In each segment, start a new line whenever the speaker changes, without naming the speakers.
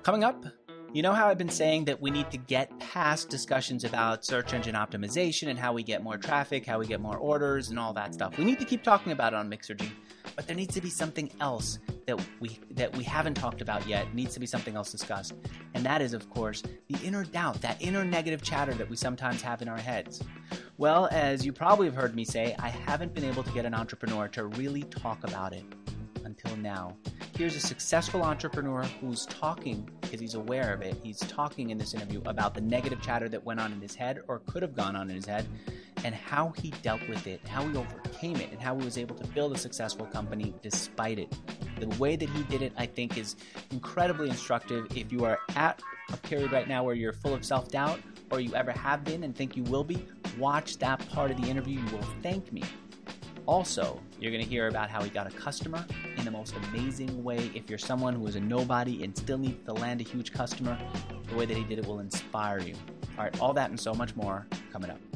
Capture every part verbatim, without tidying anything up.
Coming up, you know how I've been saying that we need to get past discussions about search engine optimization and how we get more traffic, how we get more orders, and all that stuff. We need to keep talking about it on Mixergy, but there needs to be something else that we that we haven't talked about yet. It needs to be something else discussed, and that is, of course, the inner doubt, that inner negative chatter that we sometimes have in our heads. Well, as you probably have heard me say, I haven't been able to get an entrepreneur to really talk about it until now. Here's a successful entrepreneur who's talking, because he's aware of it, he's talking in this interview about the negative chatter that went on in his head or could have gone on in his head, and how he dealt with it, how he overcame it, and how he was able to build a successful company despite it. The way that he did it, I think, is incredibly instructive. If you are at a period right now where you're full of self-doubt, or you ever have been and think you will be, watch that part of the interview. You will thank me. Also, you're going to hear about how he got a customer in the most amazing way. If you're someone who is a nobody and still needs to land a huge customer, the way that he did it will inspire you. All right, all that and so much more coming up.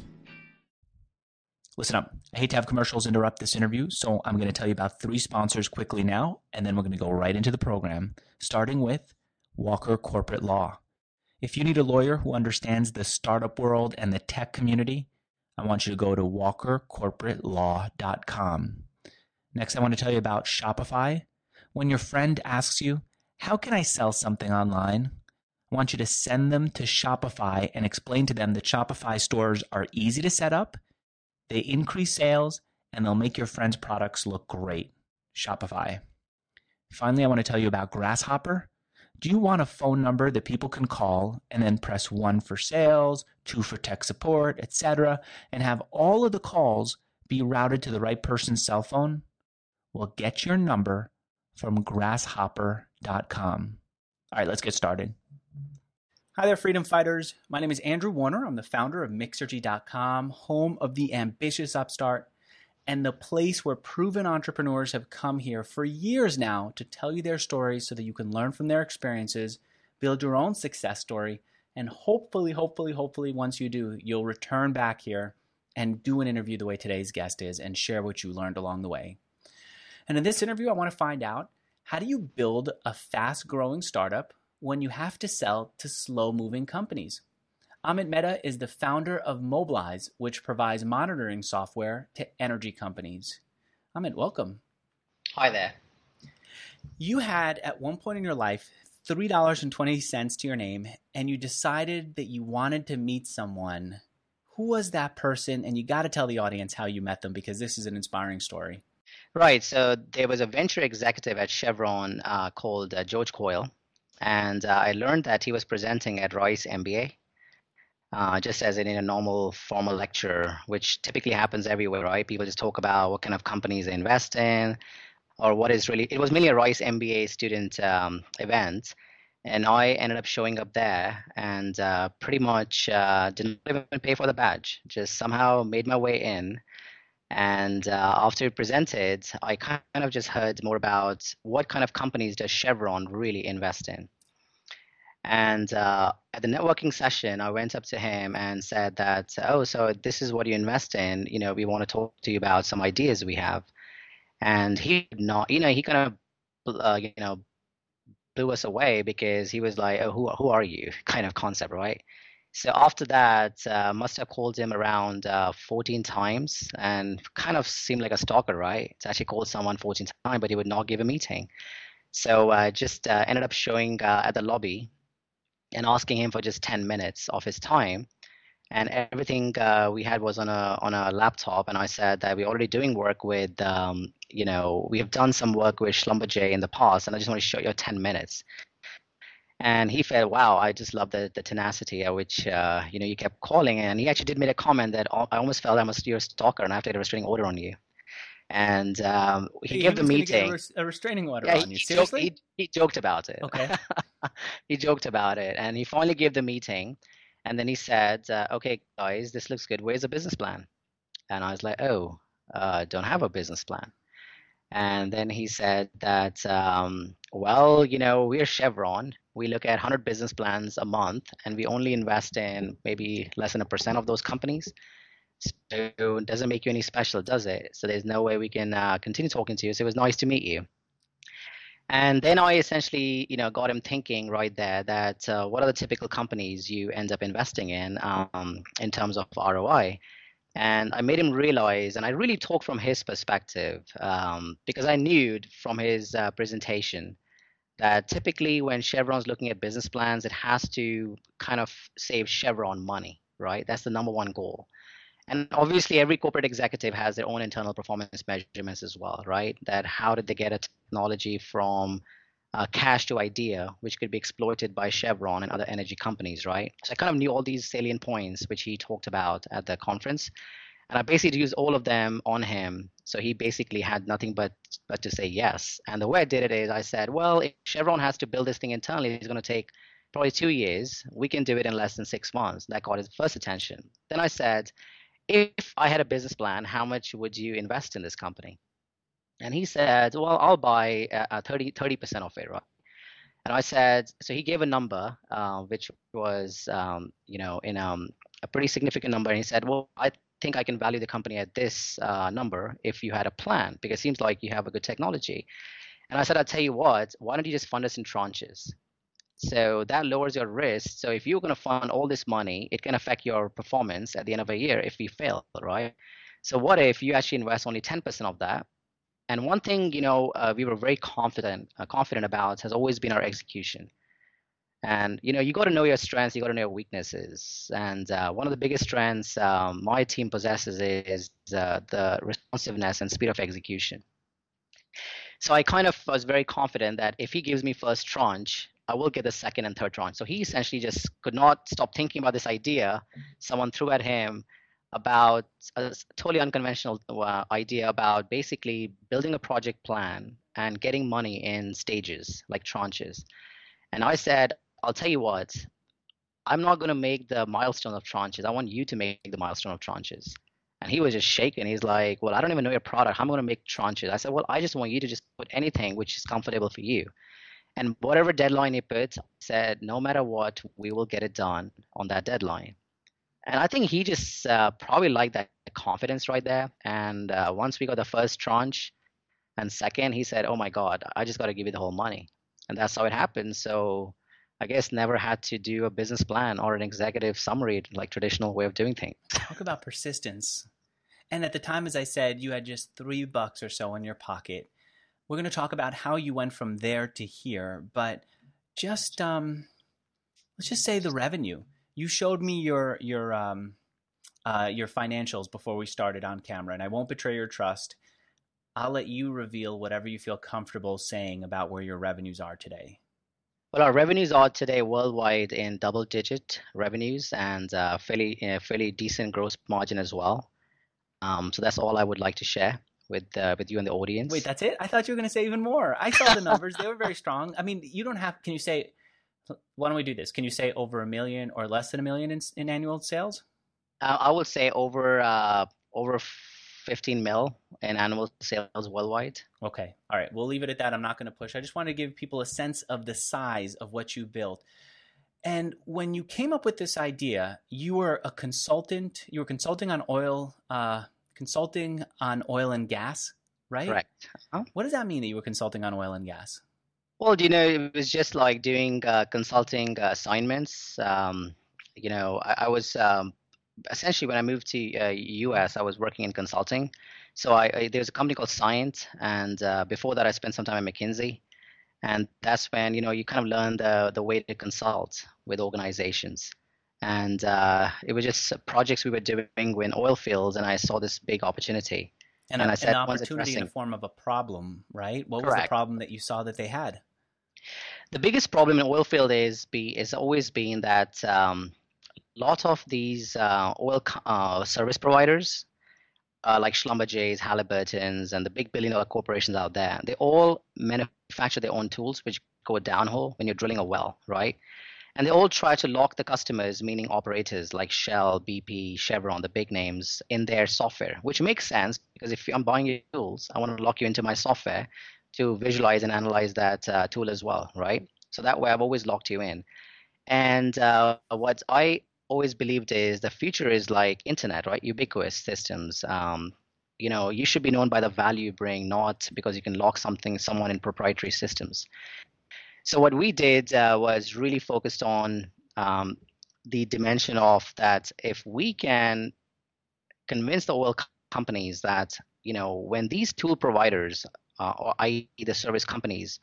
Listen up. I hate to have commercials interrupt this interview, so I'm going to tell you about three sponsors quickly now, and then we're going to go right into the program, starting with Walker Corporate Law. If you need a lawyer who understands the startup world and the tech community, I want you to go to walker corporate law dot com. Next, I want to tell you about Shopify. When your friend asks you, how can I sell something online? I want you to send them to Shopify and explain to them that Shopify stores are easy to set up, they increase sales, and they'll make your friend's products look great. Shopify. Finally, I want to tell you about Grasshopper. Do you want a phone number that people can call and then press one for sales, two for tech support, et cetera, and have all of the calls be routed to the right person's cell phone? Well, get your number from grasshopper dot com. All right, let's get started. Hi there, freedom fighters. My name is Andrew Warner. I'm the founder of Mixergy dot com, home of the ambitious upstart, and the place where proven entrepreneurs have come here for years now to tell you their stories so that you can learn from their experiences, build your own success story, and hopefully, hopefully, hopefully, once you do, you'll return back here and do an interview the way today's guest is and share what you learned along the way. And in this interview, I want to find out, how do you build a fast-growing startup when you have to sell to slow-moving companies? Amit Mehta is the founder of Mobilize, which provides monitoring software to energy companies. Amit, welcome.
Hi there.
You had, at one point in your life, three dollars and twenty cents to your name, and you decided that you wanted to meet someone. Who was that person? And you got to tell the audience how you met them, because this is an inspiring story.
Right. So there was a venture executive at Chevron uh, called uh, George Coyle, and uh, I learned that he was presenting at Rice M B A. Uh, just as in a normal formal lecture, which typically happens everywhere, right? People just talk about what kind of companies they invest in, or what is really, it was mainly a Rice M B A student um, event. And I ended up showing up there and uh, pretty much uh, didn't even pay for the badge, just somehow made my way in. And uh, after it presented, I kind of just heard more about what kind of companies does Chevron really invest in. And uh, at the networking session, I went up to him and said that, oh, so this is what you invest in. You know, we want to talk to you about some ideas we have. And he not, you know, he kind of, uh, you know, blew us away, because he was like, oh, who, who are you kind of concept, right? So after that, uh, must have called him around uh, fourteen times, and kind of seemed like a stalker, right? To actually call someone fourteen times, but he would not give a meeting. So I uh, just uh, ended up showing uh, at the lobby and asking him for just ten minutes of his time. And everything uh, we had was on a on a laptop. And I said that we're already doing work with, um, you know, we have done some work with Schlumberger in the past, and I just want to show you ten minutes. And he felt, wow, I just love the, the tenacity at which, uh, you know, you kept calling. And he actually did make a comment that I almost felt I must be a stalker and I have to get a restraining order on you. And um, he,
he
gave the meeting.
Get a, res- a restraining order
yeah,
on
he,
you.
He
Seriously?
joked, he, he joked about it.
Okay.
He joked about it. And he finally gave the meeting. And then he said, uh, okay, guys, this looks good. Where's the business plan? And I was like, oh, uh, don't have a business plan. And then he said that, um, well, you know, we're Chevron. We look at one hundred business plans a month, and we only invest in maybe less than a percent of those companies. So it doesn't make you any special, does it? So there's no way we can uh, continue talking to you. So it was nice to meet you. And then I essentially, you know, got him thinking right there that uh, what are the typical companies you end up investing in um, in terms of R O I? And I made him realize, and I really talked from his perspective um, because I knew from his uh, presentation that typically when Chevron's looking at business plans, it has to kind of save Chevron money, right? That's the number one goal. And obviously, every corporate executive has their own internal performance measurements as well, right? That how did they get a technology from uh, cash to idea, which could be exploited by Chevron and other energy companies, right? So I kind of knew all these salient points, which he talked about at the conference. And I basically used all of them on him. So he basically had nothing but, but to say yes. And the way I did it is I said, well, if Chevron has to build this thing internally, it's going to take probably two years. We can do it in less than six months. That got his first attention. Then I said, if I had a business plan, how much would you invest in this company? And he said, well, I'll buy uh, thirty, thirty percent of it, right? And I said, so he gave a number, uh, which was, um, you know, in um, a pretty significant number. And he said, well, I think I can value the company at this uh, number if you had a plan, because it seems like you have a good technology. And I said, I'll tell you what, why don't you just fund us in tranches? So that lowers your risk. So if you're going to fund all this money, it can affect your performance at the end of a year if we fail, right? So what if you actually invest only ten percent of that? And one thing, you know, uh, we were very confident, uh, confident about has always been our execution. And, you know, you got to know your strengths, you got to know your weaknesses. And uh, one of the biggest strengths um, my team possesses is uh, the responsiveness and speed of execution. So I kind of was very confident that if he gives me first tranche, I will get the second and third tranche. So he essentially just could not stop thinking about this idea someone threw at him about a totally unconventional uh, idea about basically building a project plan and getting money in stages, like tranches. And I said, I'll tell you what, I'm not going to make the milestone of tranches. I want you to make the milestone of tranches. And he was just shaking. He's like, well, I don't even know your product. How am I going to make tranches? I said, well, I just want you to just put anything which is comfortable for you. And whatever deadline he put, I said, no matter what, we will get it done on that deadline. And I think he just uh, probably liked that confidence right there. And uh, once we got the first tranche and second, he said, oh my God, I just got to give you the whole money. And that's how it happened. So I guess never had to do a business plan or an executive summary, like traditional way of doing things.
Talk about persistence. And at the time, as I said, you had just three bucks or so in your pocket. We're going to talk about how you went from there to here, but just um, let's just say the revenue. You showed me your your um, uh, your financials before we started on camera, and I won't betray your trust. I'll let you reveal whatever you feel comfortable saying about where your revenues are today.
Well, our revenues are today worldwide in double-digit revenues and uh, fairly uh, fairly decent gross margin as well. Um, so that's all I would like to share with uh, with you and the audience.
Wait, that's it? I thought you were going to say even more. I saw the numbers; they were very strong. I mean, you don't have. Can you say? Why don't we do this? Can you say over a million or less than a million in, in annual sales?
Uh, I would say over uh, over fifteen mil in annual sales worldwide.
Okay, all right. We'll leave it at that. I'm not going to push. I just want to give people a sense of the size of what you built. And when you came up with this idea, you were a consultant. You were consulting on oil, uh, consulting on oil and gas, right?
Correct. Huh?
What does that mean that you were consulting on oil and gas?
Well, you know, it was just like doing uh, consulting uh, assignments. Um, you know, I, I was um, essentially when I moved to uh, U S, I was working in consulting. So I, I there's a company called Scient, and uh, before that, I spent some time at McKinsey. And that's when, you know, you kind of learn the, the way to consult with organizations. And uh, it was just projects we were doing in oil fields, and I saw this big opportunity.
And,
and
a,
I said,
an opportunity in the form of a problem, right? What was
Correct.
the problem that you saw that they had?
The biggest problem in oil field is be is always been that um, a lot of these uh, oil uh, service providers, uh, like Schlumberger's, Halliburton's, and the big billion dollar corporations out there, they all manufacture their own tools which go downhole when you're drilling a well, right? And they all try to lock the customers, meaning operators like Shell, B P, Chevron, the big names, in their software, which makes sense because if I'm buying your tools, I want to lock you into my software to visualize and analyze that uh, tool as well, right? So that way I've always locked you in. And uh, what I always believed is the future is like internet, right? Ubiquitous systems. Um, you know, you should be known by the value you bring, not because you can lock something, someone in proprietary systems. So what we did uh, was really focused on um, the dimension of that if we can convince the oil companies that, you know, when these tool providers, uh, or that is the service companies,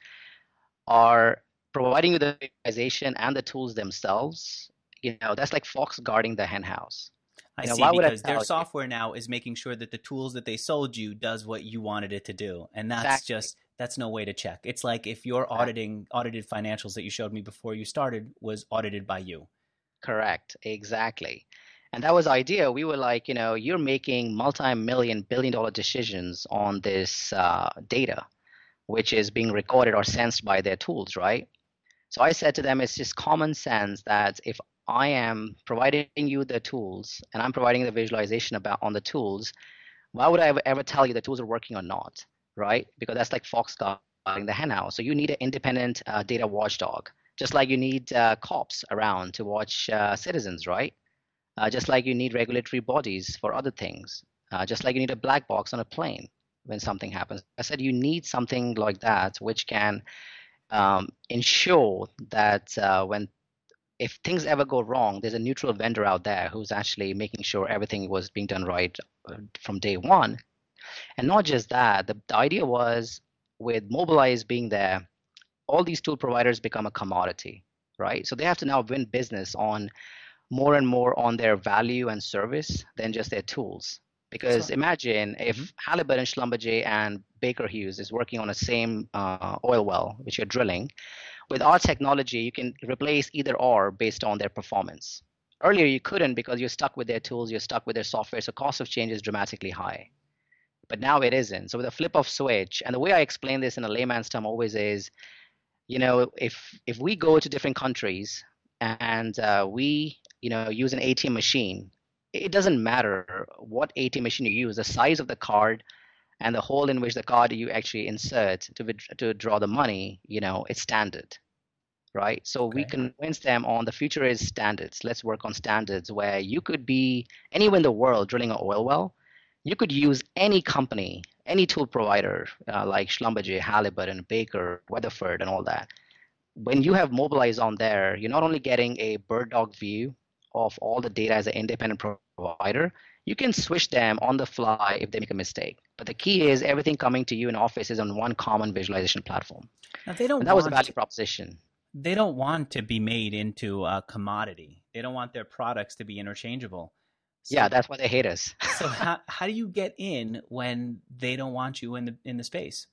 are providing you the visualization and the tools themselves, you know, that's like fox guarding the hen house.
I
You know,
see,
why would I
because their
tell you?
software now is making sure that the tools that they sold you does what you wanted it to do. And that's
Exactly.
just that's no way to check. It's like if your
Exactly.
auditing audited financials that you showed me before you started was audited by you.
Correct. Exactly. And that was the idea. We were like, you know, you're making multi-million, billion dollar decisions on this uh, data, which is being recorded or sensed by their tools, right? So I said to them, it's just common sense that if I am providing you the tools and I'm providing the visualization about on the tools, why would I ever, ever tell you the tools are working or not, right? Because that's like fox guarding the hen house. So you need an independent uh, data watchdog, just like you need uh, cops around to watch uh, citizens, right? Uh, just like you need regulatory bodies for other things, uh, just like you need a black box on a plane when something happens. I said you need something like that, which can um, ensure that uh, when if things ever go wrong, there's a neutral vendor out there who's actually making sure everything was being done right uh, from day one. And not just that, the, the idea was with Mobilize being there, all these tool providers become a commodity, right? So they have to now win business on more and more on their value and service than just their tools. Because
So,
imagine
mhm.
if Halliburton, Schlumberger, and Baker Hughes is working on the same uh, oil well, which you're drilling. With our technology, you can replace either or based on their performance. Earlier, you couldn't because you're stuck with their tools, you're stuck with their software, so cost of change is dramatically high. But now it isn't. So with a flip of switch, and the way I explain this in a layman's term always is, you know, if if we go to different countries and uh, we, you know, use an A T M machine, it doesn't matter what A T M machine you use, the size of the card and the hole in which the card you actually insert to to draw the money, you know, it's standard, right? So we
Okay.
convince them on the future is standards. Let's work on standards where you could be anywhere in the world drilling an oil well. You could use any company, any tool provider uh, like Schlumberger, Halliburton, Baker, Weatherford, and all that. When you have Mobilize on there, you're not only getting a bird dog view of all the data as an independent provider, you can switch them on the fly if they make a mistake. But the key is everything coming to you in Office is on one common visualization platform.
Now they don't
And that was the value
want
proposition.
they don't want to be made into a commodity. They don't want their products to be interchangeable.
Yeah,
So
that's why they hate us.
so how how do you get in when they don't want you in the in the space?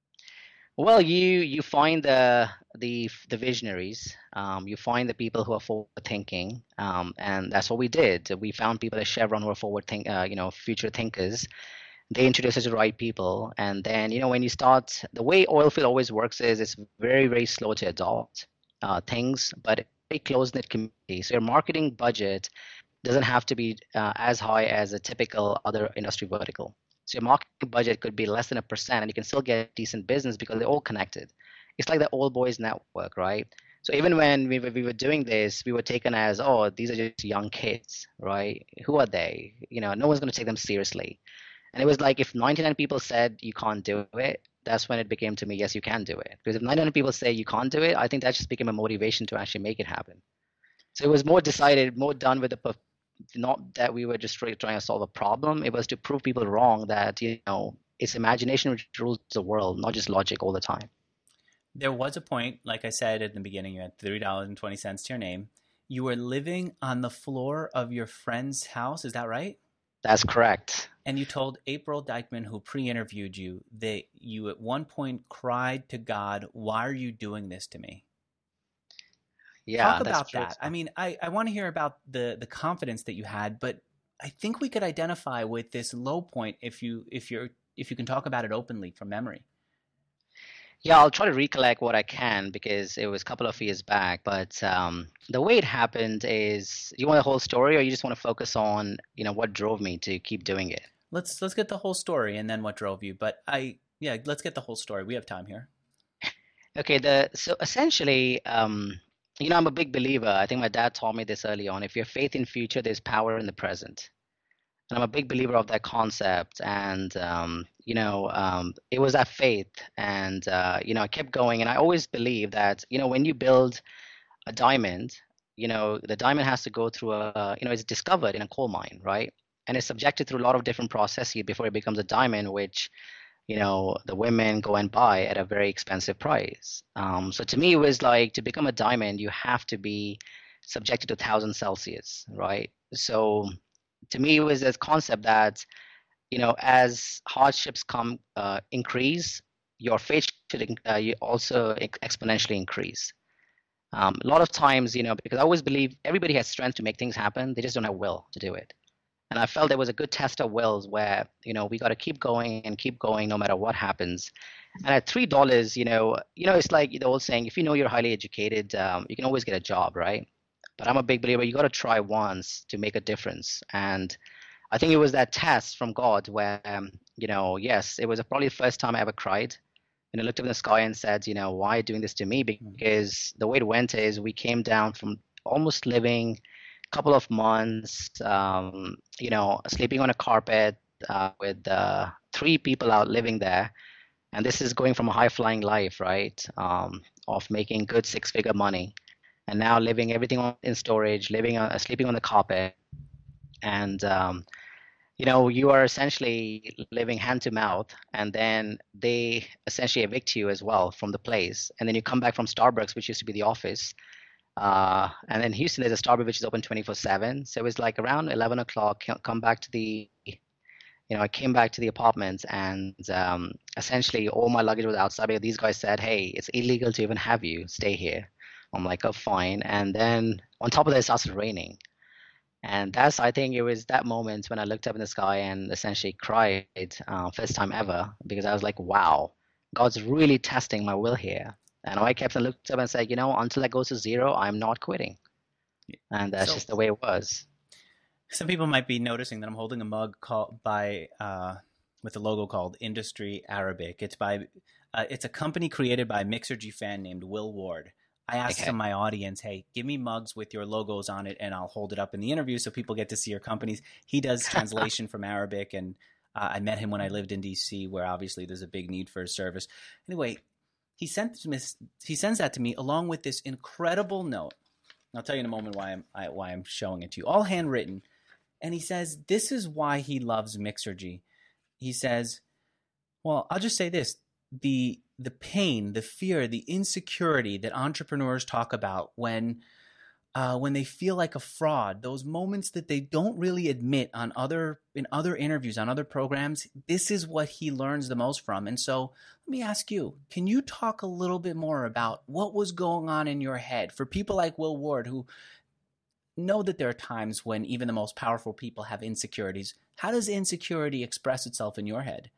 Well, you you find the the the visionaries, um, you find the people who are forward thinking, um, and that's what we did. We found people at Chevron who are forward think, uh, you know, future thinkers. They introduce us to the right people, and then you know when you start, the way oil field always works is it's very very slow to adopt uh, things, but a close knit community. So your marketing budget doesn't have to be uh, as high as a typical other industry vertical. So your marketing budget could be less than a percent, and you can still get decent business because they're all connected. It's like the old boys network, right? So even when we were, we were doing this, we were taken as, oh, these are just young kids, right? Who are they? You know, no one's going to take them seriously. And it was like if ninety-nine people said you can't do it, that's when it became to me, yes, you can do it. Because if ninety-nine people say you can't do it, I think that just became a motivation to actually make it happen. So it was more decided, more done with the not that we were just trying to solve a problem. It was to prove people wrong that, you know, it's imagination which rules the world, not just logic all the time.
There was a point, like I said at the beginning, you had three dollars and twenty cents to your name. You were living on the floor of your friend's house, is that right?
That's correct.
And you told April Dykman, who pre-interviewed you, that you at one point cried to God, "Why are you doing this to me?" Talk
Yeah, that's
about
true.
that. I mean, I, I want to hear about the the confidence that you had, but I think we could identify with this low point if you if you're if you can talk about it openly from memory.
Yeah, I'll try to recollect what I can because it was a couple of years back. But um, the way it happened is, you want the whole story, or you just want to focus on, you know, what drove me to keep doing it?
Let's let's get the whole story and then what drove you. But I yeah, let's get the whole story. We have time here.
Okay, the so essentially, um, you know, I'm a big believer. I think my dad taught me this early on. If you have faith in future, there's power in the present. And I'm a big believer of that concept. And, um, you know, um, it was that faith. And, uh, you know, I kept going. And I always believe that, you know, when you build a diamond, you know, the diamond has to go through a, you know, it's discovered in a coal mine, right? And it's subjected through a lot of different processes before it becomes a diamond, which, you know, the women go and buy at a very expensive price. Um, so to me, it was like to become a diamond, you have to be subjected to one thousand Celsius, right? So to me, it was this concept that, you know, as hardships come uh, increase, your faith should uh, you also ex- exponentially increase. Um, a lot of times, you know, because I always believe everybody has strength to make things happen, they just don't have will to do it. And I felt there was a good test of wills where, you know, we got to keep going and keep going no matter what happens. And at three dollars, you know, you know, it's like the old saying: if you know you're highly educated, um, you can always get a job, right? But I'm a big believer you got to try once to make a difference. And I think it was that test from God where, um, you know, yes, it was probably the first time I ever cried. And I looked up in the sky and said, you know, why are you doing this to me? Because the way it went is we came down from almost living a couple of months, um, you know, sleeping on a carpet uh, with uh, three people out living there. And this is going from a high flying life, right? Um, of making good six figure money. And now living everything on, in storage, living on, uh, sleeping on the carpet. And um, you know, you are essentially living hand to mouth, and then they essentially evict you as well from the place. And then you come back from Starbucks, which used to be the office. Uh, and in Houston, there's a Starbucks which is open twenty-four seven. So it was like around eleven o'clock, come back to the, you know, I came back to the apartment, and um, essentially all my luggage was outside because these guys said, hey, it's illegal to even have you stay here. I'm like, oh, fine. And then on top of that, it started raining. And that's, I think it was that moment when I looked up in the sky and essentially cried, uh, first time ever, because I was like, wow, God's really testing my will here. And I kept and looked up and said, you know, until I go to zero, I'm not quitting. And that's
So
just the way it was.
some people might be noticing that I'm holding a mug called by uh, with a logo called Industry Arabic. It's by uh, it's a company created by a Mixergy fan named Will Ward. I asked
Okay.
some of my audience, hey, give me mugs with your logos on it, and I'll hold it up in the interview so people get to see your companies. He does translation from Arabic, and uh, I met him when I lived in D C, where obviously there's a big need for his service. Anyway, he sent he sends that to me along with this incredible note. I'll tell you in a moment why I'm I, why I'm showing it to you, all handwritten. And he says this is why he loves Mixergy. He says, well, I'll just say this: the the pain, the fear, the insecurity that entrepreneurs talk about when uh, when they feel like a fraud, those moments that they don't really admit on other in other interviews, on other programs, this is what he learns the most from. And so let me ask you, can you talk a little bit more about what was going on in your head for people like Will Ward who know that there are times when even the most powerful people have insecurities? How does insecurity express itself in your head?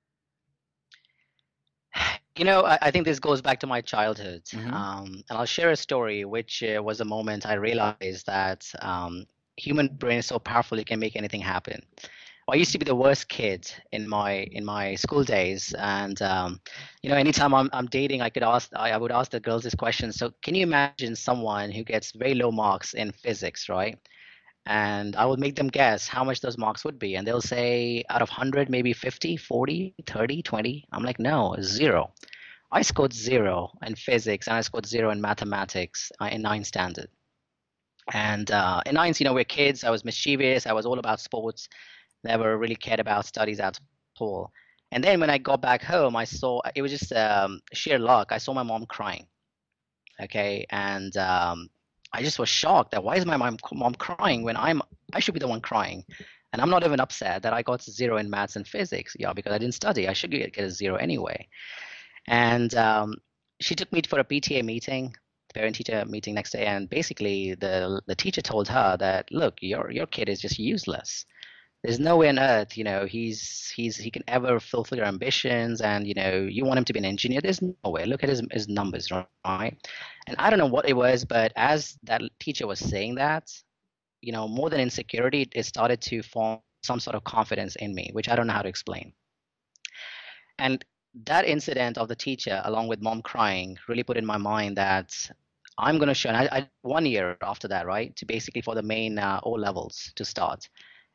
You know, I, I think this goes back to my childhood.
Mm-hmm.
Um, and I'll share a story, which uh, was a moment I realized that um, human brain is so powerful it can make anything happen. I used to be the worst kid in my in my school days, and um, you know, anytime I'm I'm dating, I could ask I, I would ask the girls this question. So, can you imagine someone who gets very low marks in physics, right? And I would make them guess how much those marks would be, and they'll say out of one hundred, maybe fifty, forty, thirty, twenty. I'm like, no, zero. I scored zero in physics, and I scored zero in mathematics uh, in ninth standard. And uh, in ninth, you know, we're kids. I was mischievous. I was all about sports. Never really cared about studies at all. And then when I got back home, I saw it was just um, sheer luck. I saw my mom crying. Okay, and um, I just was shocked that why is my mom mom crying when I'm I should be the one crying, and I'm not even upset that I got zero in maths and physics. Yeah, because I didn't study. I should get, get a zero anyway. And um, she took me for a P T A meeting, parent teacher meeting next day, and basically the the teacher told her that, look, your your kid is just useless. There's no way on earth, you know, he's he's he can ever fulfill your ambitions, and you know, you want him to be an engineer. There's no way. Look at his his numbers, right? And I don't know what it was, but as that teacher was saying that, you know, more than insecurity, it started to form some sort of confidence in me, which I don't know how to explain. And that incident of the teacher, along with mom crying, really put in my mind that I'm going to show. And I, I one year after that, right, to basically for the main uh, O levels to start.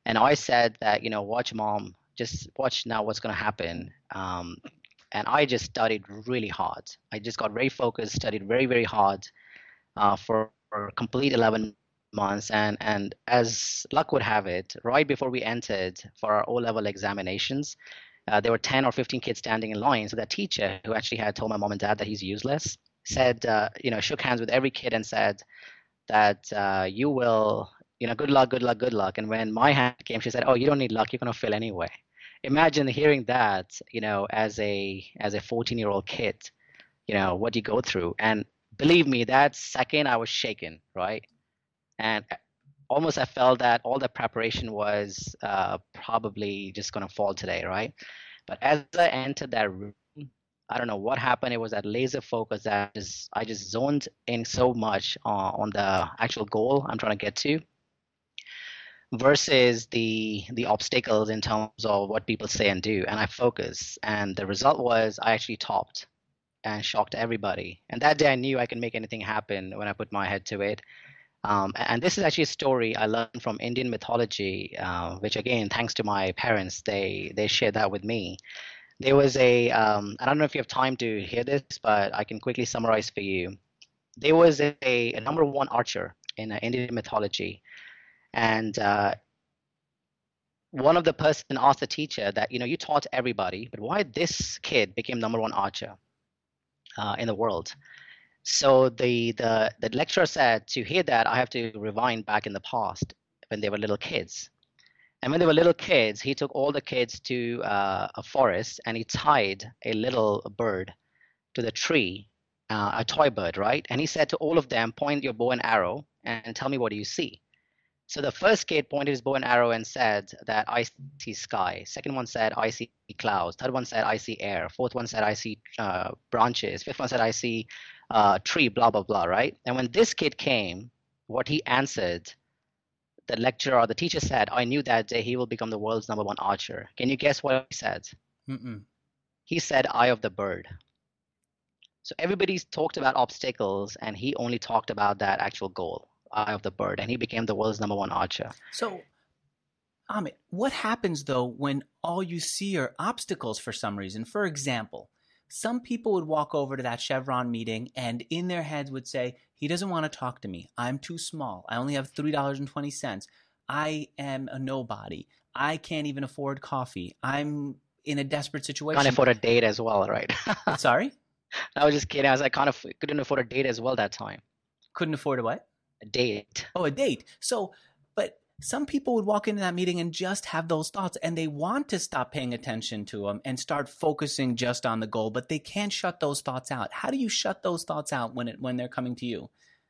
And I said that, you know, watch mom, just watch now what's going to happen. Um, and I just studied really hard. I just got very focused, studied very, very hard uh, for, for complete eleven months. And, and as luck would have it, right before we entered for our O-level examinations, uh, there were ten or fifteen kids standing in line. So that teacher, who actually had told my mom and dad that he's useless, said, uh, you know, shook hands with every kid and said that uh, you will, you know, good luck, good luck, good luck. And when my hand came, she said, oh, you don't need luck. You're going to fail anyway. Imagine hearing that, you know, as a as a fourteen year old kid, you know, what you go through. And believe me, that second I was shaken, right? And almost I felt that all the preparation was uh, probably just going to fall today, right? But as I entered that room, I don't know what happened. It was that laser focus that just, I just zoned in so much uh, on the actual goal I'm trying to get to, versus the the obstacles in terms of what people say and do. And I focus, and the result was I actually topped and shocked everybody. And that day I knew I can make anything happen when I put my head to it. Um, and this is actually a story I learned from Indian mythology, uh, which again, thanks to my parents, they they shared that with me. There was a, um, I don't know if you have time to hear this, but I can quickly summarize for you. There was a, a number one archer in uh, Indian mythology. And uh, one of the person asked the teacher that, you know, you taught everybody, but why this kid became number one archer uh, in the world? So the, the, the lecturer said, to hear that, I have to rewind back in the past when they were little kids. And when they were little kids, he took all the kids to uh, a forest and he tied a little bird to the tree, uh, a toy bird, right? And he said to all of them, point your bow and arrow and tell me what do you see. So the first kid pointed his bow and arrow and said that I see sky. Second one said I see clouds. Third one said I see air. Fourth one said I see uh, branches. Fifth one said I see uh, tree, blah, blah, blah, right? And when this kid came, what he answered, the lecturer or the teacher said, I knew that day he will become the world's number one archer. Can you guess what he said? Mm-mm. He said, eye of the bird. So everybody's talked about obstacles and he only talked about that actual goal, eye of the bird, and he became the world's number one archer.
So, Amit, what happens though when all you see are obstacles for some reason? For example, some people would walk over to that Chevron meeting and in their heads would say, he doesn't want to talk to me. I'm too small. I only have three dollars and twenty cents. I am a nobody. I can't even afford coffee. I'm in a desperate situation.
Can't afford a date as well, right?
Sorry?
I was just kidding. I was like, can't aff- couldn't afford a date as well that time.
Couldn't afford a what?
A date.
Oh, a date. So, but some people would walk into that meeting and just have those thoughts and they want to stop paying attention to them and start focusing just on the goal, but they can't shut those thoughts out. How do you shut those thoughts out when it when they're coming to you?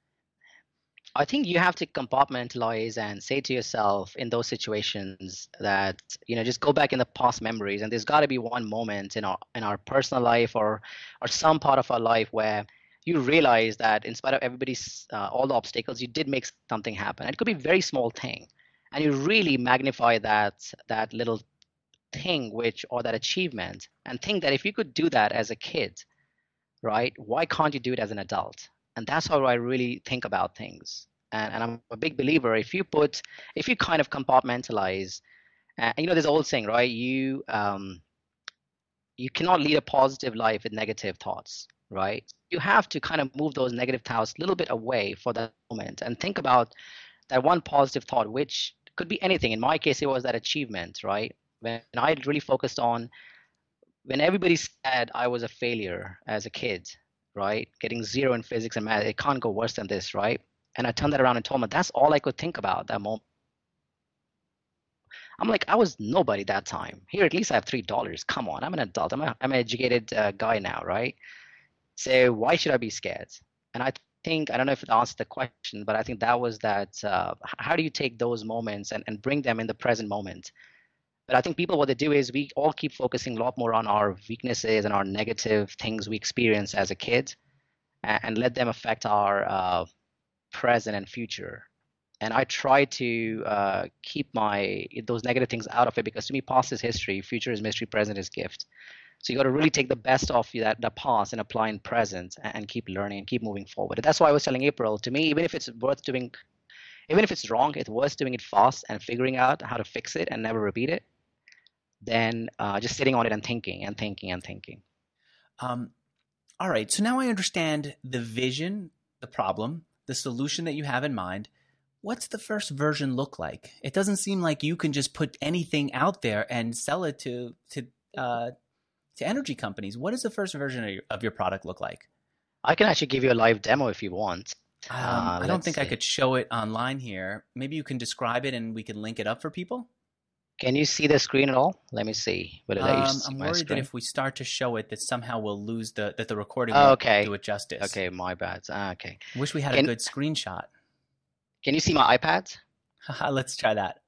I think you have to compartmentalize and say to yourself in those situations that, you know, just go back in the past memories, and there's got to be one moment in our in our personal life or or some part of our life where you realize that in spite of everybody's uh, all the obstacles, you did make something happen. It could be a very small thing, and you really magnify that that little thing, which or that achievement, and think that if you could do that as a kid, right? Why can't you do it as an adult? And that's how I really think about things. And, and I'm a big believer. If you put, if you kind of compartmentalize, uh, you know, there's an old saying, right? You um, you cannot lead a positive life with negative thoughts, right? You have to kind of move those negative thoughts a little bit away for that moment and think about that one positive thought, which could be anything. In my case, it was that achievement, right? When I really focused on, when everybody said I was a failure as a kid, right? Getting zero in physics and math, it can't go worse than this, right? And I turned that around and told me that's all I could think about that moment. I'm like, I was nobody that time. Here, at least I have three dollars. Come on, I'm an adult. I'm, a, I'm an educated uh, guy now, right? So why should I be scared? And I think, I don't know if it answered the question, but I think that was that, uh, how do you take those moments and, and bring them in the present moment? But I think people, what they do is we all keep focusing a lot more on our weaknesses and our negative things we experience as a kid and, and let them affect our uh, present and future. And I try to uh, keep my those negative things out of it, because to me, past is history, future is mystery, present is gift. So you got to really take the best of that the past and apply in present and, and keep learning and keep moving forward. And that's why I was telling April, to me, even if it's worth doing Even if it's wrong, it's worth doing it fast and figuring out how to fix it and never repeat it than uh, just sitting on it and thinking and thinking and thinking.
Um, all right. So now I understand the vision, the problem, the solution that you have in mind. What's the first version look like? It doesn't seem like you can just put anything out there and sell it to to uh, to energy companies. What does the first version of your, of your product look like?
I can actually give you a live demo if you want.
Um,
Uh,
I don't think
let's
I
see.
could show it online here. Maybe you can describe it and we can link it up for people.
Can you see the screen at all? Let me see. Will it let you
Um,
see
I'm
my
worried that
screen?
if we start to show it, that somehow we'll lose the that the recording
Oh,
won't
okay.
do it justice.
Okay, my bad. Ah, okay.
Wish we had a
Can
good screenshot.
Can you see my iPad?
Haha, let's try that.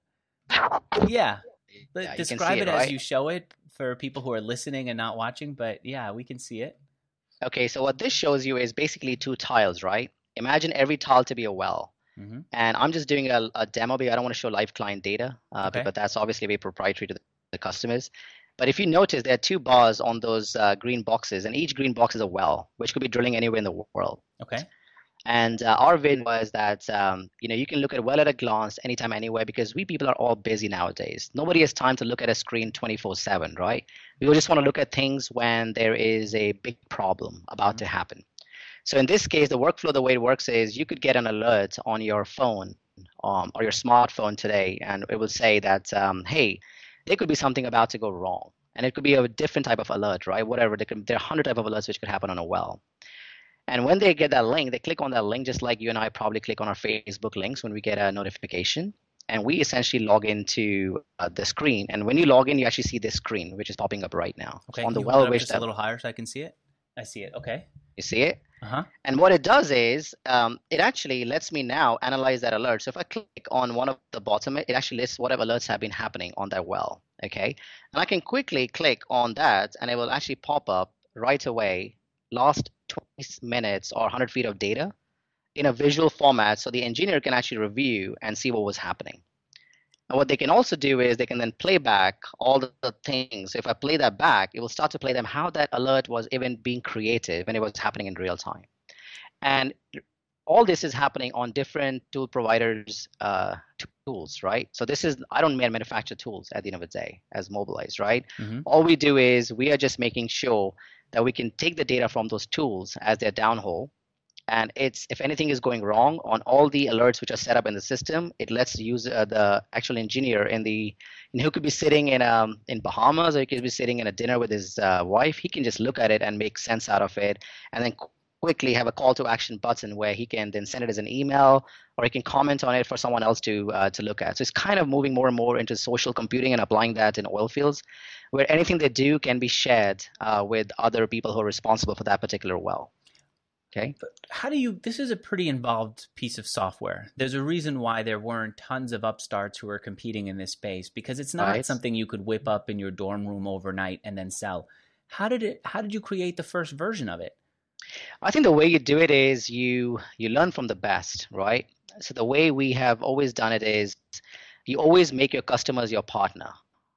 Yeah, but
Yeah, you can
describe
see
it
it,
as
right?
you show it for people who are listening and not watching. But yeah, we can see it.
Okay, so what this shows you is basically two tiles, right? Imagine every tile to be a well.
Hmm.
And I'm just doing a, a demo because I don't want to show live client data, uh,
Okay.
because that's obviously very proprietary to the, the customers. But if you notice, there are two bars on those uh, green boxes, and each green box is a well, which could be drilling anywhere in the world.
Okay.
And uh, our vision was that um, you know you can look at well at a glance anytime, anywhere, because we people are all busy nowadays. Nobody has time to look at a screen twenty-four seven, right? We just want to look at things when there is a big problem about
Mhm.
to happen. So in this case, the workflow, the way it works is you could get an alert on your phone um, or your smartphone today, and it will say that, um, hey, there could be something about to go wrong. And it could be a different type of alert, right? Whatever. There, could, there are a hundred type of alerts which could happen on a well. And when they get that link, they click on that link just like you and I probably click on our Facebook links when we get a notification. And we essentially log into uh, the screen. And when you log in, you actually see this screen, which is popping up right now.
Okay.
So on
Can
the
you hold it
well
up
wish
just a
that
little higher so I can see it? I see it. Okay.
you see it.
Uh huh.
And what it does is um, it actually lets me now analyze that alert. So if I click on one of the bottom, it actually lists whatever alerts have been happening on that well. Okay. And I can quickly click on that and it will actually pop up right away last twenty minutes or one hundred feet of data in a visual format so the engineer can actually review and see what was happening. And what they can also do is they can then play back all the, the things. So if I play that back, it will start to play them how that alert was even being created when it was happening in real time. And all this is happening on different tool providers' uh, tools, right? So this is, I don't manufacture tools at the end of the day as Mobilize, right?
Mm-hmm.
All we do is we are just making sure that we can take the data from those tools as they're downhole. And it's, if anything is going wrong on all the alerts which are set up in the system, it lets the user, uh, the actual engineer in the, you know, who could be sitting in um in Bahamas or he could be sitting in a dinner with his uh, wife. He can just look at it and make sense out of it, and then quickly have a call to action button where he can then send it as an email or he can comment on it for someone else to uh, to look at. So it's kind of moving more and more into social computing and applying that in oil fields, where anything they do can be shared uh, with other people who are responsible for that particular well. Okay.
But how do you, this is a pretty involved piece of software. There's a reason why there weren't tons of upstarts who were competing in this space, because it's not
Right.
something you could whip up in your dorm room overnight and then sell. How did it, how did you create the first version of it?
I think the way you do it is you you learn from the best, right? So the way we have always done it is you always make your customers your partner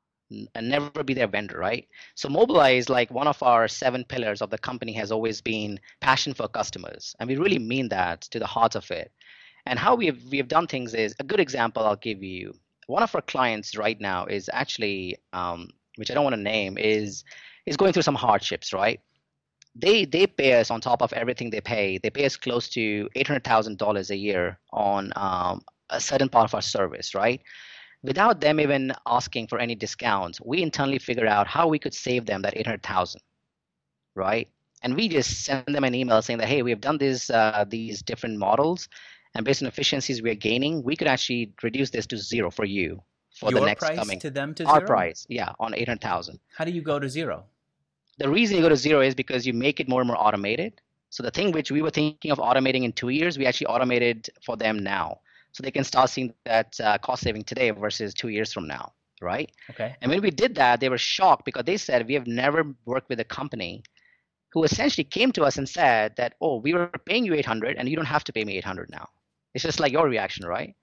and never be their vendor, right? So Mobilize, like one of our seven pillars of the company, has always been passion for customers, and we really mean that to the heart of it. And how we have we have done things is a good example. I'll give you one of our clients right now is actually, um, which I don't want to name, is is going through some hardships, right? They they pay us on top of everything they pay. They pay us close to eight hundred thousand dollars a year on um, a certain part of our service, right? Without them even asking for any discounts, we internally figured out how we could save them that eight hundred thousand, right? And we just send them an email saying that, hey, we have done this, uh, these different models, and based on efficiencies we are gaining, we could actually reduce this to zero for you for
Your
the next
price
coming.
to them to
Our
zero?
price, yeah, on eight hundred thousand.
How do you go to zero?
The reason you go to zero is because you make it more and more automated. So the thing which we were thinking of automating in two years, we actually automated for them now. So they can start seeing that uh, cost saving today versus two years from now, right?
Okay.
And when we did that, they were shocked because they said, we have never worked with a company who essentially came to us and said that, oh, we were paying you eight hundred and you don't have to pay me eight hundred now. It's just like your reaction, right?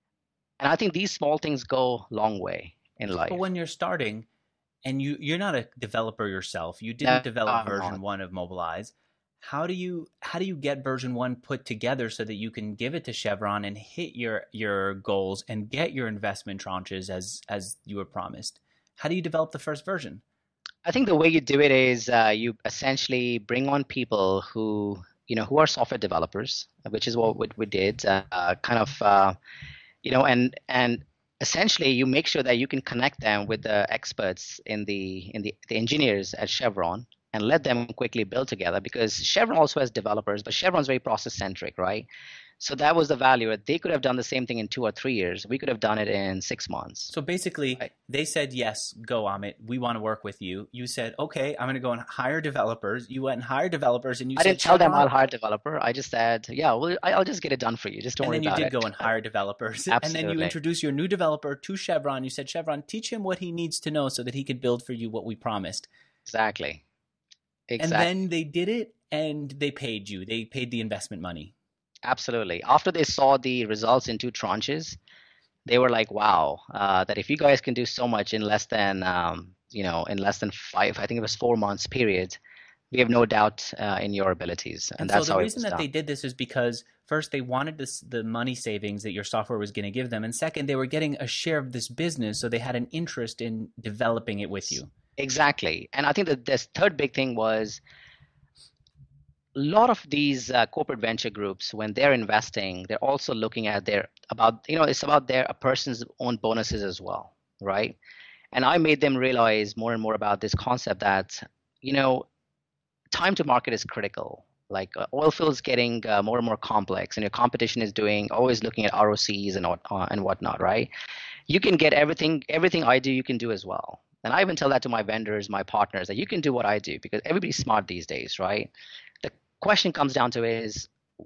And I think these small things go a long way in life.
But when you're starting and you, you're not a developer yourself, you didn't
No,
develop
I'm
version
not.
one of Mobilize. How do you how do you get version one put together so that you can give it to Chevron and hit your your goals and get your investment tranches as as you were promised? How do you develop the first version?
I think the way you do it is uh, you essentially bring on people who you know who are software developers, which is what, what we did. Uh, kind of uh, you know, and and essentially you make sure that you can connect them with the experts in the in the, the engineers at Chevron and let them quickly build together, because Chevron also has developers, but Chevron's very process centric, right? So that was the value. They could have done the same thing in two or three years. We could have done it in six months.
So basically,
right?
They said, yes, go Amit. We want to work with you. You said, okay, I'm going to go and hire developers. You went and hired developers, and you
I
said,
didn't tell them
Chevron?
I'll hire a developer. I just said, yeah, well, I- I'll just get it done for you. Just don't
And
worry
then you
about
did
it.
go and hire developers.
Absolutely.
And then you introduced your new developer to Chevron. You said, Chevron, teach him what he needs to know so that he could build for you what we promised.
Exactly. Exactly.
And then they did it, and they paid you. They paid the investment money.
Absolutely. After they saw the results in two tranches, they were like, wow, uh, that if you guys can do so much in less than, um, you know, in less than five, I think it was four months period, we have no doubt uh, in your abilities. And,
And
that's
so
how
the
it
reason
was
that
done.
they did this is because first they wanted this, the money savings that your software was going to give them. And second, they were getting a share of this business. So they had an interest in developing it with you.
Exactly. And I think that this third big thing was a lot of these uh, corporate venture groups, when they're investing, they're also looking at their about, you know, it's about their a person's own bonuses as well, right? And I made them realize more and more about this concept that, you know, time to market is critical. Like uh, oil field is getting uh, more and more complex, and your competition is doing always looking at R O Cs and what uh, and whatnot, right? You can get everything everything I do, you can do as well. And I even tell that to my vendors, my partners, that you can do what I do, because everybody's smart these days, right? The question comes down to is,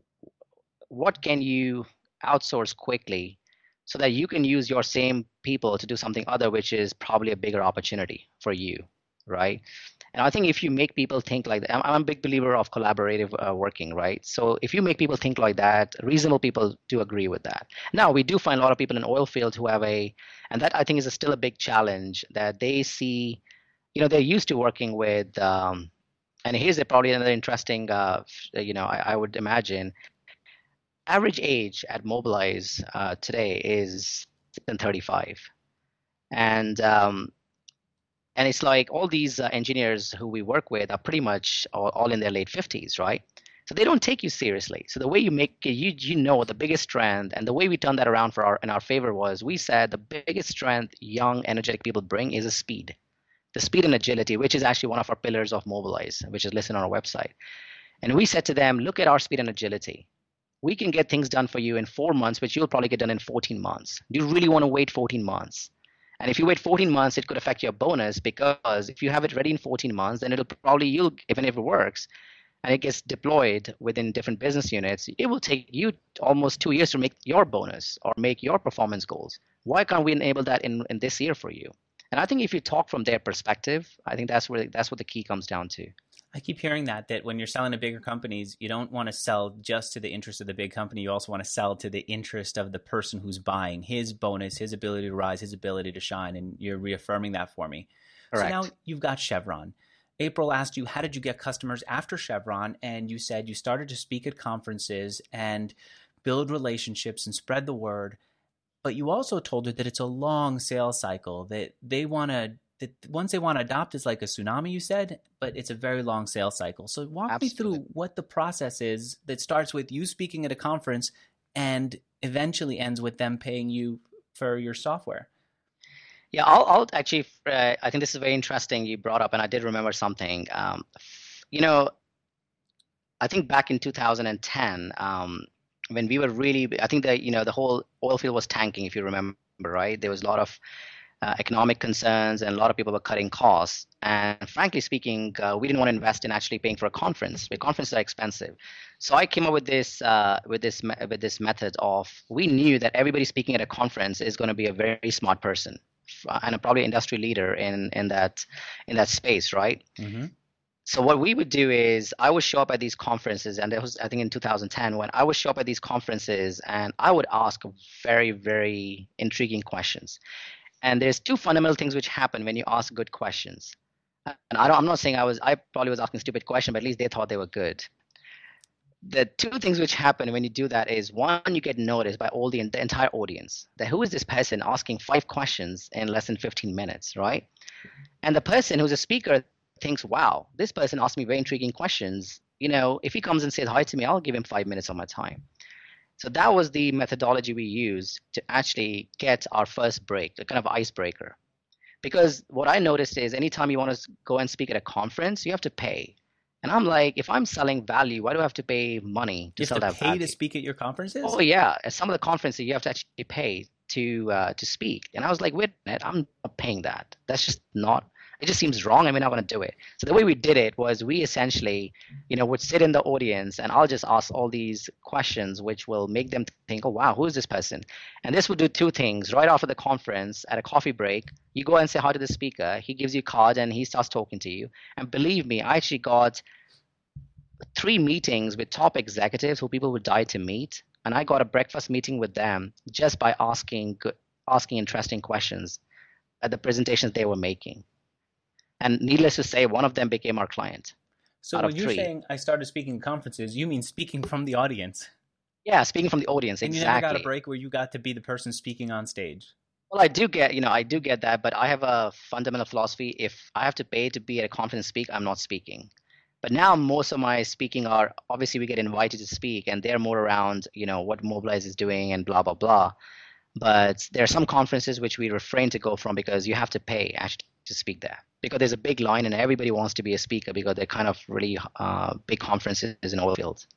what can you outsource quickly so that you can use your same people to do something other, which is probably a bigger opportunity for you, right? And I think if you make people think like that, I'm, I'm a big believer of collaborative uh, working, right? So if you make people think like that, reasonable people do agree with that. Now, we do find a lot of people in oil field who have a, and that I think is a, still a big challenge, that they see, you know, they're used to working with, um, and here's a, probably another interesting, uh, you know, I, I would imagine, average age at Mobilize uh, today is thirty-five. And um, and it's like all these uh, engineers who we work with are pretty much all, all in their late fifties, right? So they don't take you seriously. So the way you make it, you you know the biggest strength, and the way we turned that around for our in our favor was we said the biggest strength young energetic people bring is a speed, the speed and agility, which is actually one of our pillars of Mobilize, which is listed on our website. And we said to them, look at our speed and agility. We can get things done for you in four months, which you'll probably get done in fourteen months. Do you really want to wait fourteen months? And if you wait fourteen months, it could affect your bonus, because if you have it ready in fourteen months, then it'll probably, you'll, even if it works, and it gets deployed within different business units, it will take you almost two years to make your bonus or make your performance goals. Why can't we enable that in, in this year for you? And I think if you talk from their perspective, I think that's where that's what the key comes down to.
I keep hearing that, that when you're selling to bigger companies, you don't want to sell just to the interest of the big company. You also want to sell to the interest of the person who's buying, his bonus, his ability to rise, his ability to shine. And you're reaffirming that for me.
Correct.
So now you've got Chevron. April asked you, how did you get customers after Chevron? And you said you started to speak at conferences and build relationships and spread the word. But you also told her that it's a long sales cycle, that they want to, that once they want to adopt is like a tsunami, you said, but it's a very long sales cycle. So walk
Absolutely.
me through what the process is that starts with you speaking at a conference and eventually ends with them paying you for your software.
Yeah, I'll, I'll actually, uh, I think this is very interesting you brought up, and I did remember something. Um, you know, I think back in two thousand ten, um, when we were really, I think that, you know, the whole oil field was tanking, if you remember, right? There was a lot of uh, economic concerns, and a lot of people were cutting costs. And frankly speaking, uh, we didn't want to invest in actually paying for a conference. The conferences are expensive. So I came up with this, uh, with this, with this method of, we knew that everybody speaking at a conference is going to be a very smart person, and a probably industry leader in in that in that space, right?
Mm-hmm.
So what we would do is I would show up at these conferences, and it was, I think, in two thousand ten, when I would show up at these conferences and I would ask very, very intriguing questions. And there's two fundamental things which happen when you ask good questions. And I don't, I'm not saying I was, I probably was asking stupid questions, but at least they thought they were good. The two things which happen when you do that is, one, you get noticed by all the, the entire audience, that who is this person asking five questions in less than fifteen minutes, right? And the person who's a speaker thinks, wow, this person asked me very intriguing questions. You know, if he comes and says hi to me, I'll give him five minutes of my time. So that was the methodology we used to actually get our first break, the kind of icebreaker. Because what I noticed is, anytime you want to go and speak at a conference, you have to pay. And I'm like, if I'm selling value, why do I have to pay money to
You
sell
have to
that
pay
value?
to speak at your conferences?
Oh yeah, at some of the conferences you have to actually pay to uh, to speak. And I was like, wait a minute, I'm not paying that. That's just not. It just seems wrong. I mean, I want to do it. So the way we did it was, we essentially, you know, would sit in the audience, and I'll just ask all these questions, which will make them think, oh wow, who is this person? And this would do two things. Right after the conference, at a coffee break, you go and say hi to the speaker. He gives you a card and he starts talking to you. And believe me, I actually got three meetings with top executives who people would die to meet, and I got a breakfast meeting with them just by asking asking interesting questions at the presentations they were making. And needless to say, one of them became our client.
So
out
when
of
you're
three.
saying I started speaking at conferences, you mean speaking from the audience?
Yeah, speaking from the audience,
And you
exactly.
never got a break where you got to be the person speaking on stage?
Well, I do get, you know, I do get that, but I have a fundamental philosophy. If I have to pay to be at a conference and speak, I'm not speaking. But now most of my speaking are, obviously we get invited to speak, and they're more around, you know, what Mobilize is doing and blah, blah, blah. But there are some conferences which we refrain to go from because you have to pay actually to speak there. Because there's a big line and everybody wants to be a speaker because they're kind of really uh, big conferences in oil fields.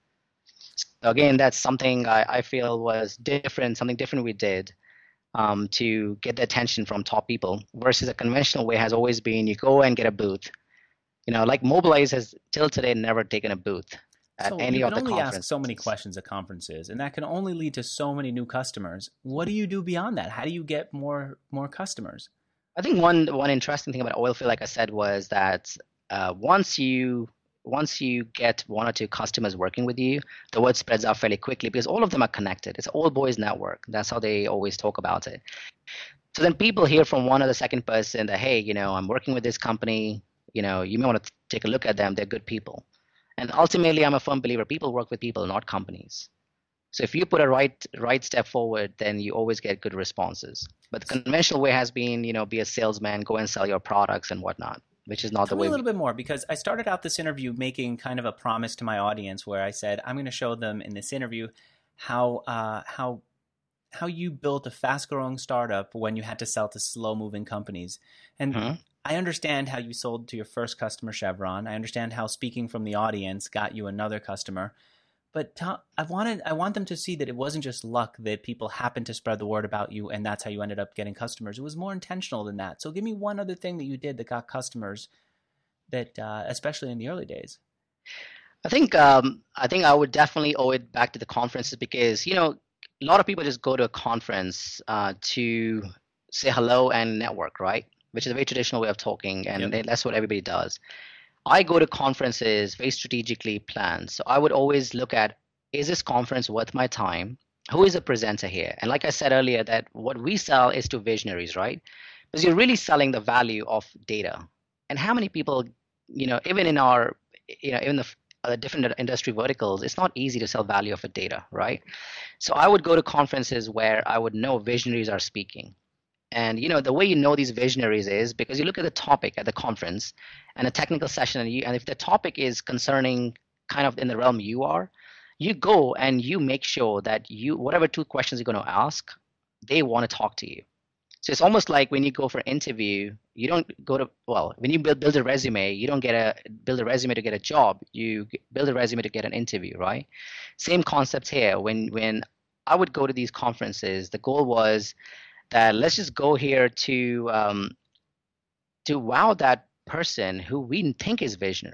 So again, that's something I, I feel was different, something different we did um, to get the attention from top people, versus a conventional way has always been you go and get a booth. You know, like Mobilize has till today never taken a booth at
So
any
you
of
can
the
only
conferences.
ask so many questions at conferences, and that can only lead to so many new customers. What do you do beyond that? How do you get more more customers?
I think one one interesting thing about Oilfield, like I said, was that uh, once you once you get one or two customers working with you, the word spreads out fairly quickly because all of them are connected. It's all boys network. That's how they always talk about it. So then people hear from one or the second person that, hey, you know, I'm working with this company. You know, you may want to take a look at them. They're good people. And ultimately, I'm a firm believer. People work with people, not companies. So if you put a right right step forward, then you always get good responses. But the conventional way has been, you know, be a salesman, go and sell your products and whatnot, which is not
Tell
the
me
way
a
we.
little bit more, because I started out this interview making kind of a promise to my audience where I said I'm going to show them in this interview how uh, how how you built a fast-growing startup when you had to sell to slow-moving companies. And
Hmm.
I understand how you sold to your first customer, Chevron. I understand how speaking from the audience got you another customer. But tell, I wanted I want them to see that it wasn't just luck that people happened to spread the word about you and that's how you ended up getting customers. It was more intentional than that. So give me one other thing that you did that got customers, that uh, especially in the early days.
I think um, I think I would definitely owe it back to the conferences because, you know, a lot of people just go to a conference uh, to say hello and network, right? Which is a very traditional way of talking, and
Yep.
that's what everybody does. I go to conferences very strategically planned. So I would always look at, is this conference worth my time? Who is the presenter here? And like I said earlier, that what we sell is to visionaries, right? Because you're really selling the value of data. And how many people, you know, even in our, you know, even the uh, different industry verticals, it's not easy to sell value of a data, right? So I would go to conferences where I would know visionaries are speaking. And you know the way you know these visionaries is because you look at the topic at the conference and a technical session, and you and if the topic is concerning kind of in the realm you are, you go and you make sure that you whatever two questions you're going to ask, they want to talk to you. So it's almost like when you go for an interview, you don't go to well when you build build a resume, you don't get a build a resume to get a job. You build a resume to get an interview, right? Same concept here. When when I would go to these conferences, the goal was that let's just go here to um, to wow that person who we think is visionary,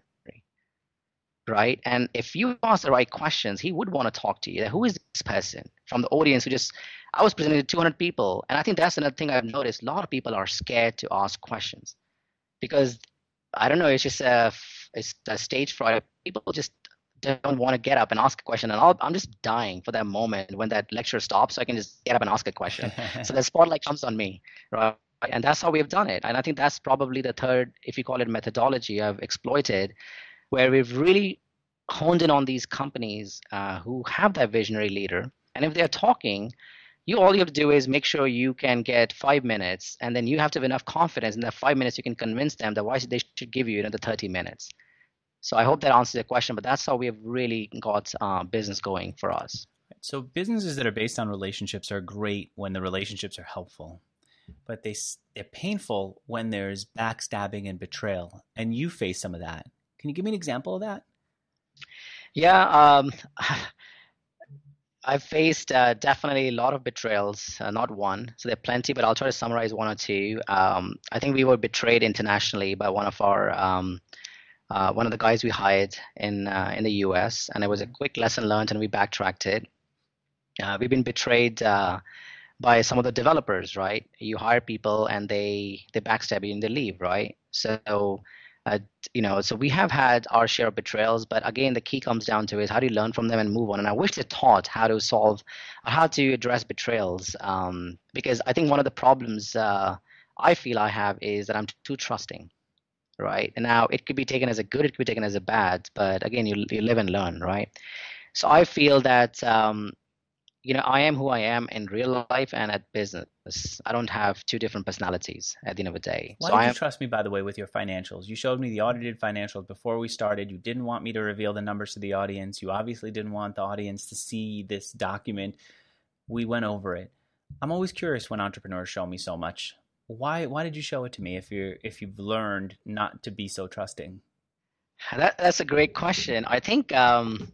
right? And if you ask the right questions, he would want to talk to you. Who is this person from the audience who just? I was presenting to two hundred people, and I think that's another thing I've noticed. A lot of people are scared to ask questions because I don't know. It's just a it's a stage fright. People just don't want to get up and ask a question, and I'll, I'm just dying for that moment when that lecture stops, so I can just get up and ask a question. So the spotlight comes on me, right? And that's how we've done it. And I think that's probably the third, if you call it methodology, I've exploited, where we've really honed in on these companies uh, who have that visionary leader. And if they're talking, you all you have to do is make sure you can get five minutes, and then you have to have enough confidence in that five minutes you can convince them that why they should give you another thirty minutes. So I hope that answers your question, but that's how we have really got uh, business going for us.
So businesses that are based on relationships are great when the relationships are helpful, but they, they're painful when there's backstabbing and betrayal. And you face some of that. Can you give me an example of that?
Yeah, um, I've faced uh, definitely a lot of betrayals, uh, not one. So there are plenty, but I'll try to summarize one or two. Um, I think we were betrayed internationally by one of our um, uh, one of the guys we hired in uh, in the U S, and it was a quick lesson learned, and we backtracked it. Uh, we've been betrayed uh, by some of the developers, right? You hire people and they they backstab you and they leave, right? So uh, you know, so we have had our share of betrayals, but again, the key comes down to is how do you learn from them and move on? And I wish they taught how to solve, how to address betrayals, um, because I think one of the problems uh, I feel I have is that I'm too trusting, right? And now it could be taken as a good, it could be taken as a bad, but again, you you live and learn, right? So I feel that um, you know, I am who I am in real life and at business. I don't have two different personalities at the end of the day.
Why
so
did
I
you
am,
trust me, by the way, with your financials? You showed me the audited financials before we started. You didn't want me to reveal the numbers to the audience. You obviously didn't want the audience to see this document. We went over it. I'm always curious when entrepreneurs show me so much. Why why did you show it to me if you're if you've learned not to be so trusting?
that, that's a great question. I think um,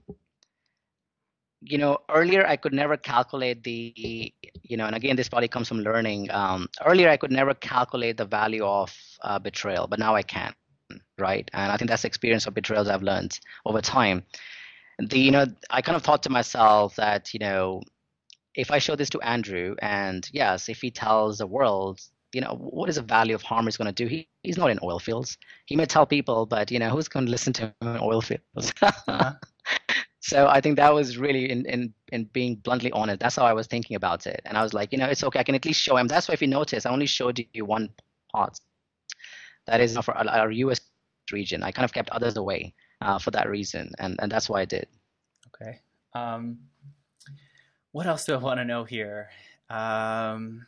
you know, earlier I could never calculate the, you know, and again, this probably comes from learning. Um, earlier I could never calculate the value of uh, betrayal, but now I can, right? And I think that's the experience of betrayals I've learned over time. The, you know, I kind of thought to myself that, you know, if I show this to Andrew, and yes, if he tells the world, you know, what is the value of harm he's going to do? He, he's not in oil fields. He may tell people, but, you know, who's going to listen to him in oil fields? uh-huh. So I think that was really in, in in being bluntly honest. That's how I was thinking about it. And I was like, you know, it's okay. I can at least show him. That's why if you notice, I only showed you one part. That is for our U S region. I kind of kept others away uh, for that reason. And, and that's why I did.
Okay. Um, what else do I want to know here? Um,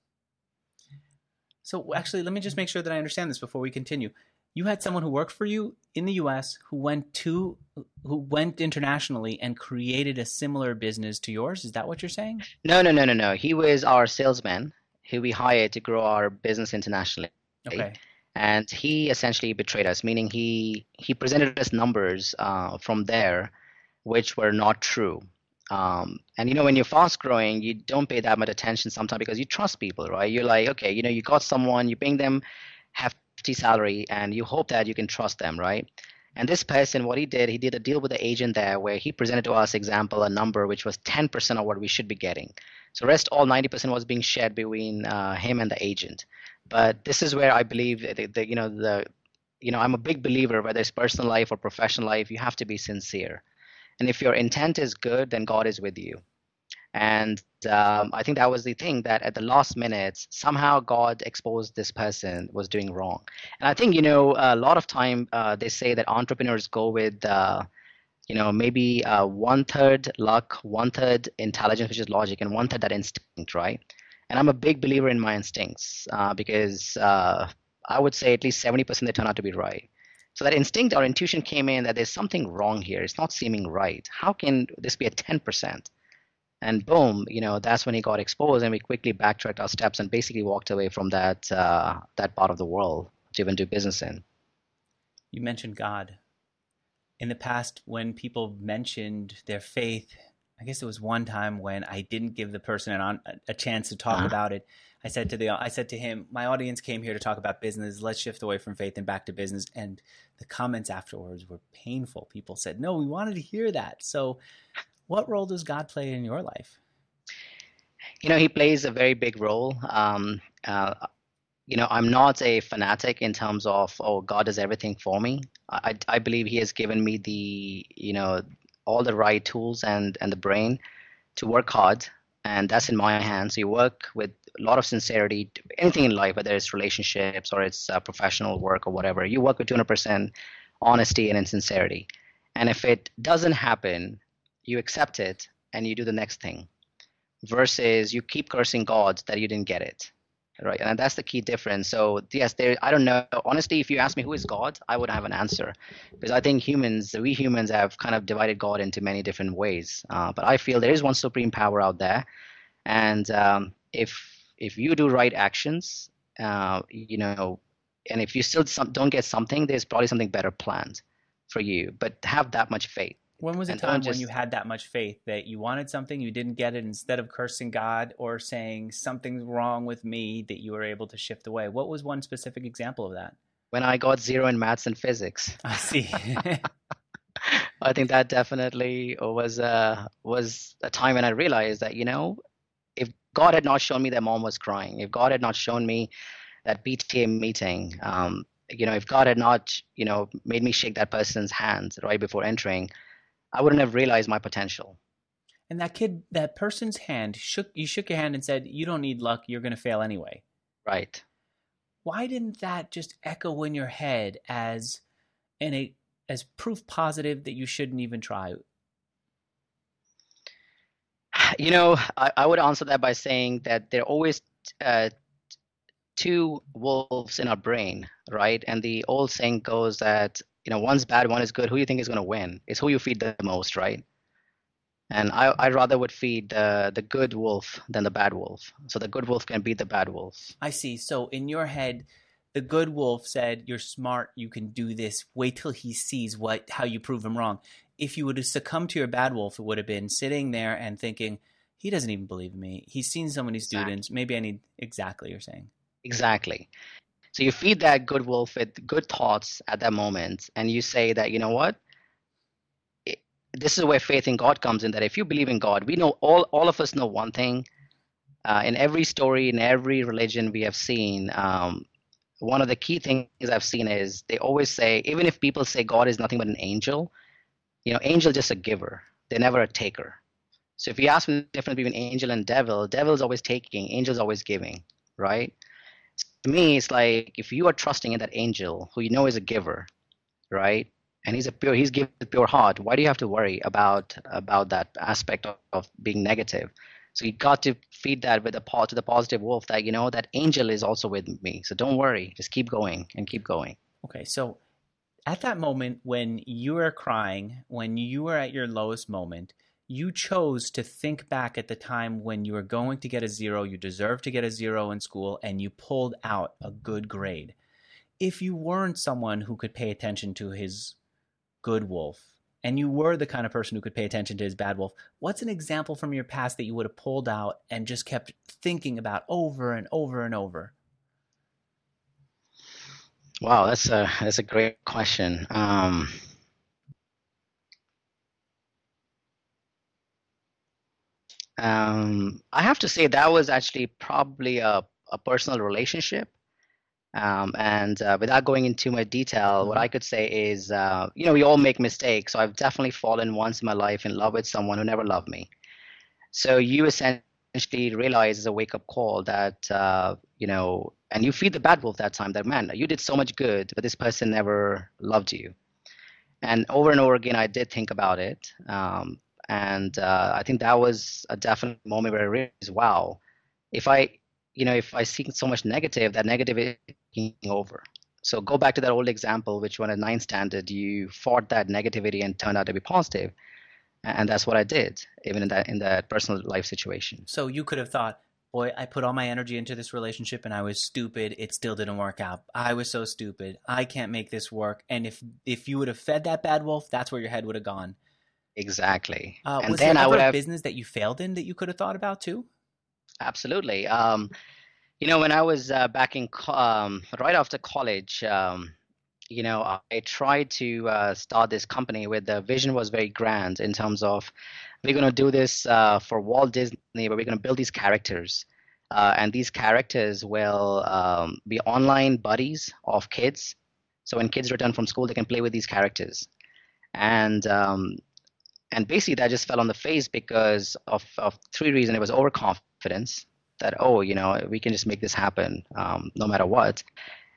so actually, let me just make sure that I understand this before we continue. You had someone who worked for you in the U S who went to who went internationally and created a similar business to yours. Is that what you're saying?
No, no, no, no, no. He was our salesman who we hired to grow our business internationally.
Okay.
And he essentially betrayed us, meaning he he presented us numbers uh, from there which were not true. Um, and you know, when you're fast growing, you don't pay that much attention sometimes because you trust people, right? You're like, okay, you know, you got someone, you're paying them half salary and you hope that you can trust them, right? And this person, what he did, he did a deal with the agent there where he presented to us, example, a number which was ten percent of what we should be getting. So rest all ninety percent was being shared between uh, him and the agent. But this is where I believe that, that, you know, the, you know, I'm a big believer, whether it's personal life or professional life, you have to be sincere. And if your intent is good, then God is with you. And um, I think that was the thing, that at the last minute, somehow God exposed this person was doing wrong. And I think, you know, a lot of time uh, they say that entrepreneurs go with, uh, you know, maybe uh, one third luck, one third intelligence, which is logic, and one third that instinct, right? And I'm a big believer in my instincts uh, because uh, I would say at least seventy percent they turn out to be right. So that instinct or intuition came in that there's something wrong here. It's not seeming right. How can this be at ten percent? And boom, you know, that's when he got exposed, and we quickly backtracked our steps and basically walked away from that uh, that part of the world to even do business in.
You mentioned God. In the past, when people mentioned their faith, I guess there was one time when I didn't give the person an, a chance to talk uh-huh. about it. I said to the, I said to him, my audience came here to talk about business. Let's shift away from faith and back to business. And the comments afterwards were painful. People said, no, we wanted to hear that. So what role does God play in your life?
You know, he plays a very big role. Um, uh, you know, I'm not a fanatic in terms of, oh, God does everything for me. I, I believe he has given me the, you know, all the right tools and, and the brain to work hard. And that's in my hands. So you work with a lot of sincerity, anything in life, whether it's relationships or it's uh, professional work or whatever. You work with two hundred percent honesty and in sincerity. And if it doesn't happen, you accept it and you do the next thing, versus you keep cursing God that you didn't get it. Right. And that's the key difference. So yes, there, I don't know. Honestly, if you ask me who is God, I wouldn't have an answer, because I think humans, we humans have kind of divided God into many different ways. Uh, but I feel there is one supreme power out there. And um, if if you do right actions, uh, you know, and if you still some, don't get something, there's probably something better planned for you. But have that much faith.
When was a
And
time
don't
when
just,
you had that much faith that you wanted something, you didn't get it, instead of cursing God or saying something's wrong with me, that you were able to shift away? What was one specific example of that?
when I got zero in maths and physics,
I see.
I think that definitely was uh, was a time when I realized that, you know, if God had not shown me that mom was crying, if God had not shown me that P T A meeting, um, you know, if God had not, you know, made me shake that person's hand right before entering, I wouldn't have realized my potential.
And that kid, that person's hand, shook. You shook your hand and said, "You don't need luck. You're going to fail anyway."
Right.
Why didn't that just echo in your head as in a as proof positive that you shouldn't even try?
You know, I, I would answer that by saying that there are always uh, two wolves in our brain, right? And the old saying goes that, you know, one's bad, one is good. Who do you think is going to win? It's who you feed the most, right? And I, I rather would feed the the good wolf than the bad wolf. So the good wolf can beat the bad wolf.
I see. So in your head, the good wolf said, "You're smart. You can do this. Wait till he sees what how you prove him wrong." If you would have succumbed to your bad wolf, it would have been sitting there and thinking, "He doesn't even believe in me. He's seen so many students. Exactly. Maybe I need." Exactly, you're saying.
Exactly. So you feed that good wolf with good thoughts at that moment, and you say that, you know what? It, this is where faith in God comes in. That if you believe in God, we know all all of us know one thing. Uh, in every story, in every religion we have seen, um, one of the key things I've seen is they always say, even if people say God is nothing but an angel, you know, angel is just a giver. They're never a taker. So if you ask me the difference between angel and devil, devil is always taking, angel is always giving, right? So to me, it's like if you are trusting in that angel, who you know is a giver, right? And he's a pure, he's given a pure heart. Why do you have to worry about about that aspect of, of being negative? So you got to feed that with a to the positive wolf that, you know, that angel is also with me. So don't worry, just keep going and keep going.
Okay, so at that moment when you were crying, when you were at your lowest moment, you chose to think back at the time when you were going to get a zero, you deserved to get a zero in school, and you pulled out a good grade. If you weren't someone who could pay attention to his good wolf, and you were the kind of person who could pay attention to his bad wolf, what's an example from your past that you would have pulled out and just kept thinking about over and over and over?
Wow, that's a that's a great question. Um, um, I have to say that was actually probably a, a personal relationship. Um, and uh, without going into much detail, mm-hmm. what I could say is, uh, you know, we all make mistakes. So I've definitely fallen once in my life in love with someone who never loved me. So you essentially realize as a wake-up call that, uh, you know, and you feed the bad wolf that time, that, man, you did so much good, but this person never loved you. And over and over again, I did think about it. Um, and uh, I think that was a definite moment where I realized, wow, if I, you know, if I see so much negative, that negative is taking over. So go back to that old example, which when at ninth standard, you fought that negativity and turned out to be positive. And that's what I did, even in that in that personal life situation.
So you could have thought, boy, I put all my energy into this relationship and I was stupid. It still didn't work out. I was so stupid. I can't make this work. And if if you would have fed that bad wolf, that's where your head would have gone.
Exactly.
Uh,
and
was
then
there
I
ever
would
a
have
business that you failed in that you could have thought about too?
Absolutely. Um, you know, when I was uh, back in co- um, right after college, um, you know, I tried to uh, start this company where the vision was very grand in terms of we're going to do this uh, for Walt Disney, but we're going to build these characters. Uh, and these characters will um, be online buddies of kids. So when kids return from school, they can play with these characters. And um, and basically that just fell on the face because of, of three reasons. It was overconfidence that, oh, you know, we can just make this happen um, no matter what.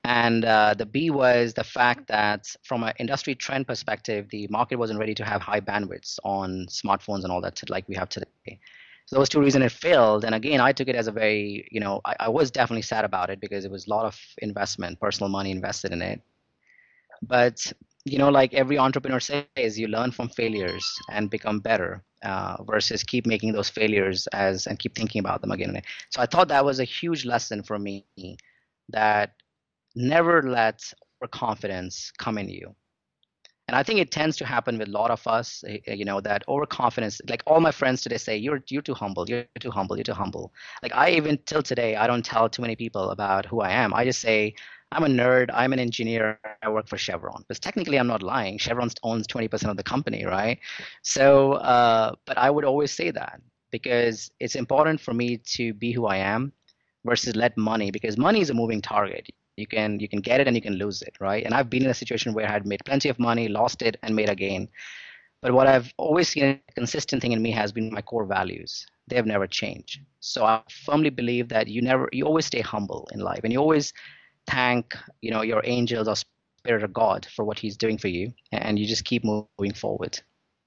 And uh, the B was the fact that from an industry trend perspective, the market wasn't ready to have high bandwidths on smartphones and all that like we have today. So those two reasons it failed. And again, I took it as a very, you know, I, I was definitely sad about it because it was a lot of investment, personal money invested in it. But, you know, like every entrepreneur says, you learn from failures and become better uh, versus keep making those failures as and keep thinking about them again and again. So I thought that was a huge lesson for me, that never let overconfidence come in you. And I think it tends to happen with a lot of us, you know, that overconfidence, like all my friends today say, you're you're too humble, you're too humble, you're too humble. Like I even till today, I don't tell too many people about who I am. I just say, I'm a nerd, I'm an engineer, I work for Chevron. Because technically I'm not lying. Chevron owns twenty percent of the company, right? So, uh, but I would always say that because it's important for me to be who I am versus let money, because money is a moving target. You can you can get it and you can lose it, right? And I've been in a situation where I had made plenty of money, lost it, and made again. But what I've always seen a consistent thing in me has been my core values. They have never changed. So I firmly believe that you never you always stay humble in life, and you always thank you know your angels or spirit of God for what He's doing for you, and you just keep moving forward.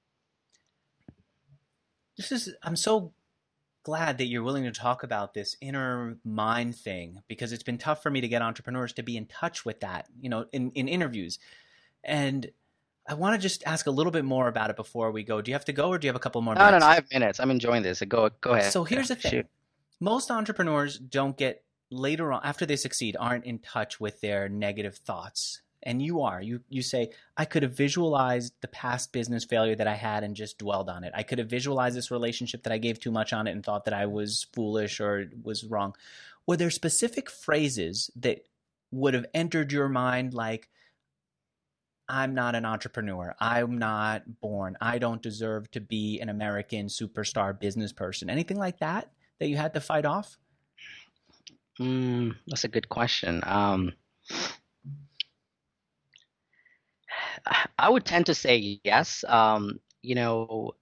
This is I'm so glad that you're willing to talk about this inner mind thing, because it's been tough for me to get entrepreneurs to be in touch with that, you know, in, in interviews. And I want to just ask a little bit more about it before we go. Do you have to go, or do you have a couple more
no,
minutes?
No, no, I have minutes. I'm enjoying this. Go, go ahead.
So here's the thing.
Shoot.
Most entrepreneurs don't get later on, after they succeed, aren't in touch with their negative thoughts. And you are. You you say, I could have visualized the past business failure that I had and just dwelled on it. I could have visualized this relationship that I gave too much on it and thought that I was foolish or was wrong. Were there specific phrases that would have entered your mind like, I'm not an entrepreneur, I'm not born, I don't deserve to be an American superstar business person? Anything like that that you had to fight off?
Mm, that's a good question. Um, I would tend to say yes. Um, you know,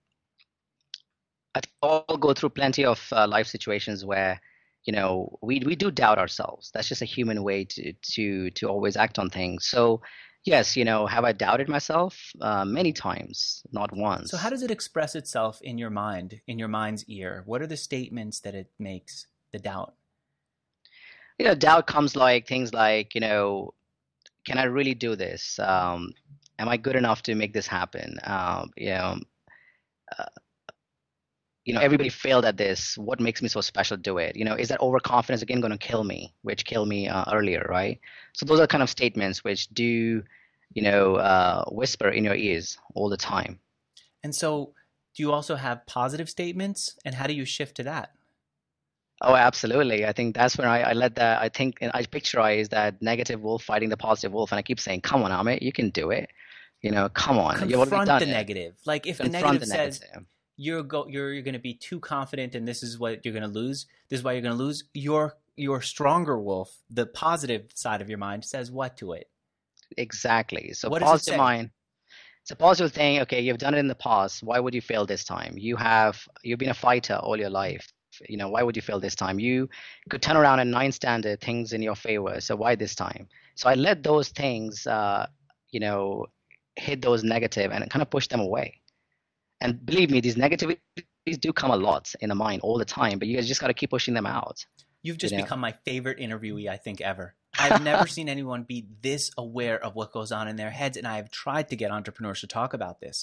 I think we all go through plenty of uh, life situations where, you know, we we do doubt ourselves. That's just a human way to to to always act on things. So, yes, you know, have I doubted myself? Uh, many times, not once.
So how does it express itself in your mind, in your mind's ear? What are the statements that it makes, the doubt?
You know, doubt comes like things like, you know, can I really do this? Um, am I good enough to make this happen? Um, you know, uh, you know, everybody failed at this. What makes me so special to do it? You know, is that overconfidence again going to kill me, which killed me uh, earlier, right? So those are kind of statements which do, you know, uh, whisper in your ears all the time.
And so do you also have positive statements, and how do you shift to that?
Oh, absolutely. I think that's when I, I let that, I think, I picturize that negative wolf fighting the positive wolf. And I keep saying, come on, Amit, you can do it. You know, come on.
Confront
You've already done
the
it.
negative. Like if
Confront
the negative
the
says
negative.
you're go you're, you're going to be too confident and this is what you're going to lose, this is why you're going to lose, your your stronger wolf, the positive side of your mind, says what to it?
Exactly. So
what does it
positive
say?
mind. It's a positive thing. Okay, you've done it in the past. Why would you fail this time? You have you've been a fighter all your life. You know, why would you fail this time? You could turn around and nine standard things in your favor. So why this time? So I let those things, uh, you know, hit those negative and kind of push them away. And believe me, these negativities do come a lot in the mind all the time, but you just got to keep pushing them out.
You've just
you know?
become my favorite interviewee, I think, ever. I've never seen anyone be this aware of what goes on in their heads, and I have tried to get entrepreneurs to talk about this.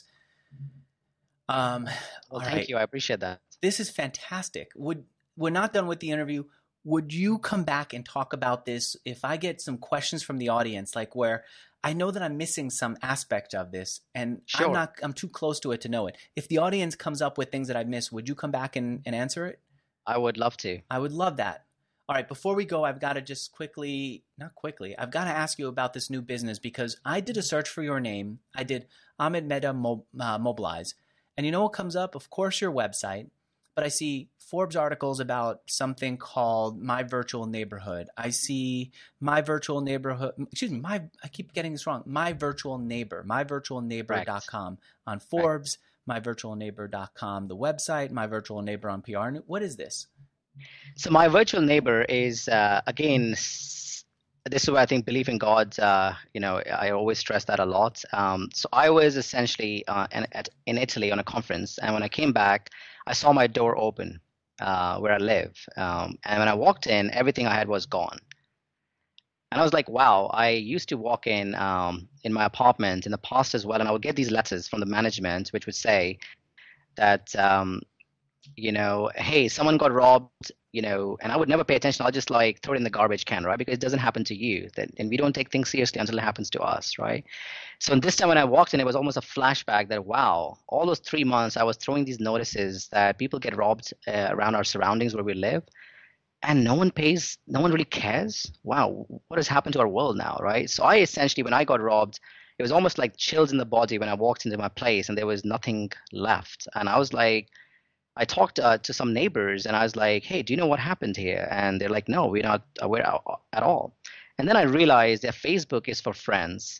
Um,
well, thank
right.
you. I appreciate that.
This is fantastic. Would we're not done with the interview. Would you come back and talk about this if I get some questions from the audience, like where I know that I'm missing some aspect of this and
Sure.
I'm not I'm too close to it to know it. If the audience comes up with things that I've missed, would you come back and, and answer it?
I would love to.
I would love that. All right, before we go, I've got to just quickly, not quickly, I've got to ask you about this new business, because I did a search for your name. I did Amit Mehta Mo, uh, Mobilize. And you know what comes up? Of course, your website. But I see Forbes articles about something called My Virtual Neighborhood. I see My Virtual Neighborhood, excuse me, my I keep getting this wrong, My Virtual Neighbor, my virtual neighbor dot com on Forbes, right. my virtual neighbor dot com, the website, My Virtual Neighbor on P R. What is this?
So My Virtual Neighbor is, uh, again, this is where I think belief in God, uh, you know, I always stress that a lot. Um, so I was essentially uh, in, at, in Italy on a conference, and when I came back, I saw my door open uh, where I live. Um, and when I walked in, everything I had was gone. And I was like, wow, I used to walk in um, in my apartment in the past as well, and I would get these letters from the management, which would say that, um, you know, hey, someone got robbed, you know, and I would never pay attention. I'll just like throw it in the garbage can, right? Because it doesn't happen to you. That, and we don't take things seriously until it happens to us, right? So this time when I walked in, it was almost a flashback that, wow, all those three months I was throwing these notices that people get robbed uh, around our surroundings where we live. And no one pays, no one really cares. Wow, what has happened to our world now, right? So I essentially, when I got robbed, it was almost like chills in the body when I walked into my place and there was nothing left. And I was like, I talked uh, to some neighbors and I was like, hey, do you know what happened here? And they're like, no, we're not aware at all. And then I realized that Facebook is for friends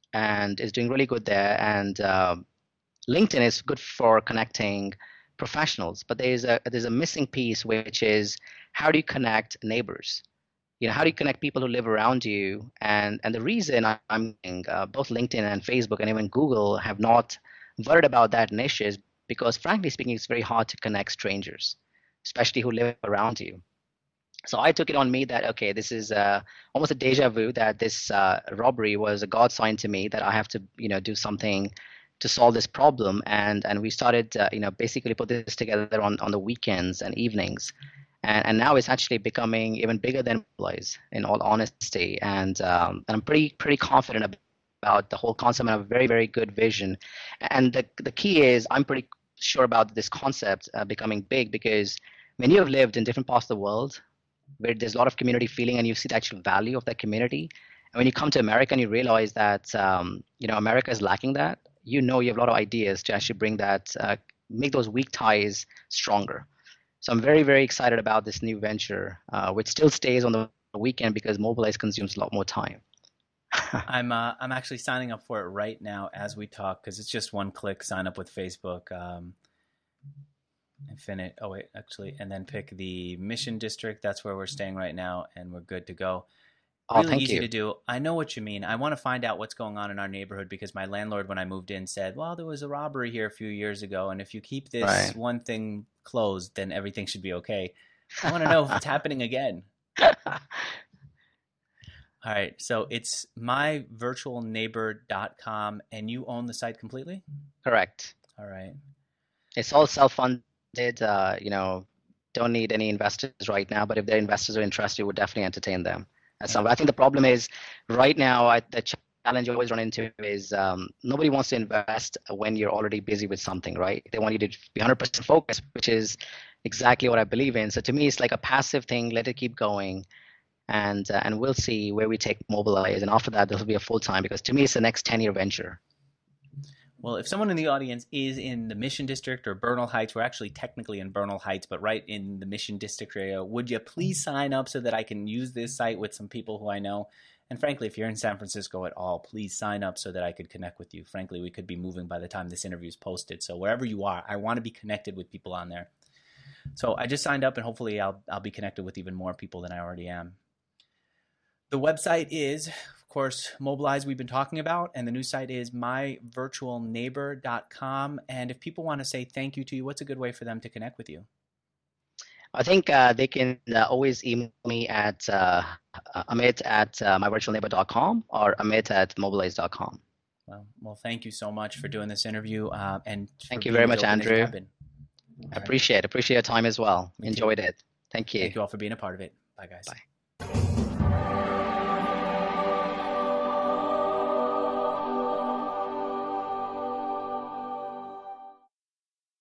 and is doing really good there. And uh, LinkedIn is good for connecting professionals, but there's a there's a missing piece, which is how do you connect neighbors? You know, how do you connect people who live around you? And and the reason I'm uh, both LinkedIn and Facebook and even Google have not worried about that niche is because, frankly speaking, it's very hard to connect strangers, especially who live around you. So I took it on me that, okay, this is uh, almost a deja vu, that this uh, robbery was a God sign to me that I have to, you know, do something to solve this problem. And and we started, uh, you know, basically put this together on, on the weekends and evenings. And, and now it's actually becoming even bigger than Mobilize, in all honesty. And, um, and I'm pretty pretty confident about the whole concept, and I have a very, very good vision. And the, the key is I'm pretty sure about this concept uh, becoming big, because when you have lived in different parts of the world where there's a lot of community feeling and you see the actual value of that community, and when you come to America and you realize that, um, you know, America is lacking that, you know you have a lot of ideas to actually bring that, uh, make those weak ties stronger. So I'm very, very excited about this new venture, uh, which still stays on the weekend because Mobilize consumes a lot more time.
I'm uh, I'm actually signing up for it right now as we talk, because it's just one click, sign up with Facebook, um, Infinite. Oh wait, actually, and then pick the Mission District. That's where we're staying right now, and we're good to go.
Oh,
Really
thank
easy
you.
to do. I know what you mean. I want to find out what's going on in our neighborhood, because my landlord, when I moved in, said, well, there was a robbery here a few years ago, and if you keep this
Right.
one thing closed, then everything should be okay. I want to know if it's happening again. All right. So it's my virtual neighbor dot com, and you own the site completely?
Correct.
All right.
It's all self-funded. Uh, you know, don't need any investors right now, but if their investors are interested, we would definitely entertain them. That's yeah. I think the problem is right now, I, the challenge you always run into is um, nobody wants to invest when you're already busy with something, right? They want you to be one hundred percent focused, which is exactly what I believe in. So to me, it's like a passive thing. Let it keep going. And uh, and we'll see where we take Mobilize. And after that, this will be a full-time, because to me, it's the next ten-year venture.
Well, if someone in the audience is in the Mission District or Bernal Heights, we're actually technically in Bernal Heights, but right in the Mission District area, would you please sign up so that I can use this site with some people who I know? And frankly, if you're in San Francisco at all, please sign up so that I could connect with you. Frankly, we could be moving by the time this interview is posted. So wherever you are, I want to be connected with people on there. So I just signed up, and hopefully I'll I'll be connected with even more people than I already am. The website is, of course, Mobilize, we've been talking about, and the new site is my virtual neighbor dot com. And if people want to say thank you to you, what's a good way for them to connect with you?
I think uh, they can uh, always email me at uh, Amit at uh, my virtual neighbor dot com or Amit at mobilize dot com.
Well, well, thank you so much for doing this interview. Uh, and
thank you very much, Andrew. I
right.
appreciate it. Appreciate your time as well.
Me
Enjoyed
too.
it. Thank you.
Thank you all for being a part of it. Bye, guys.
Bye.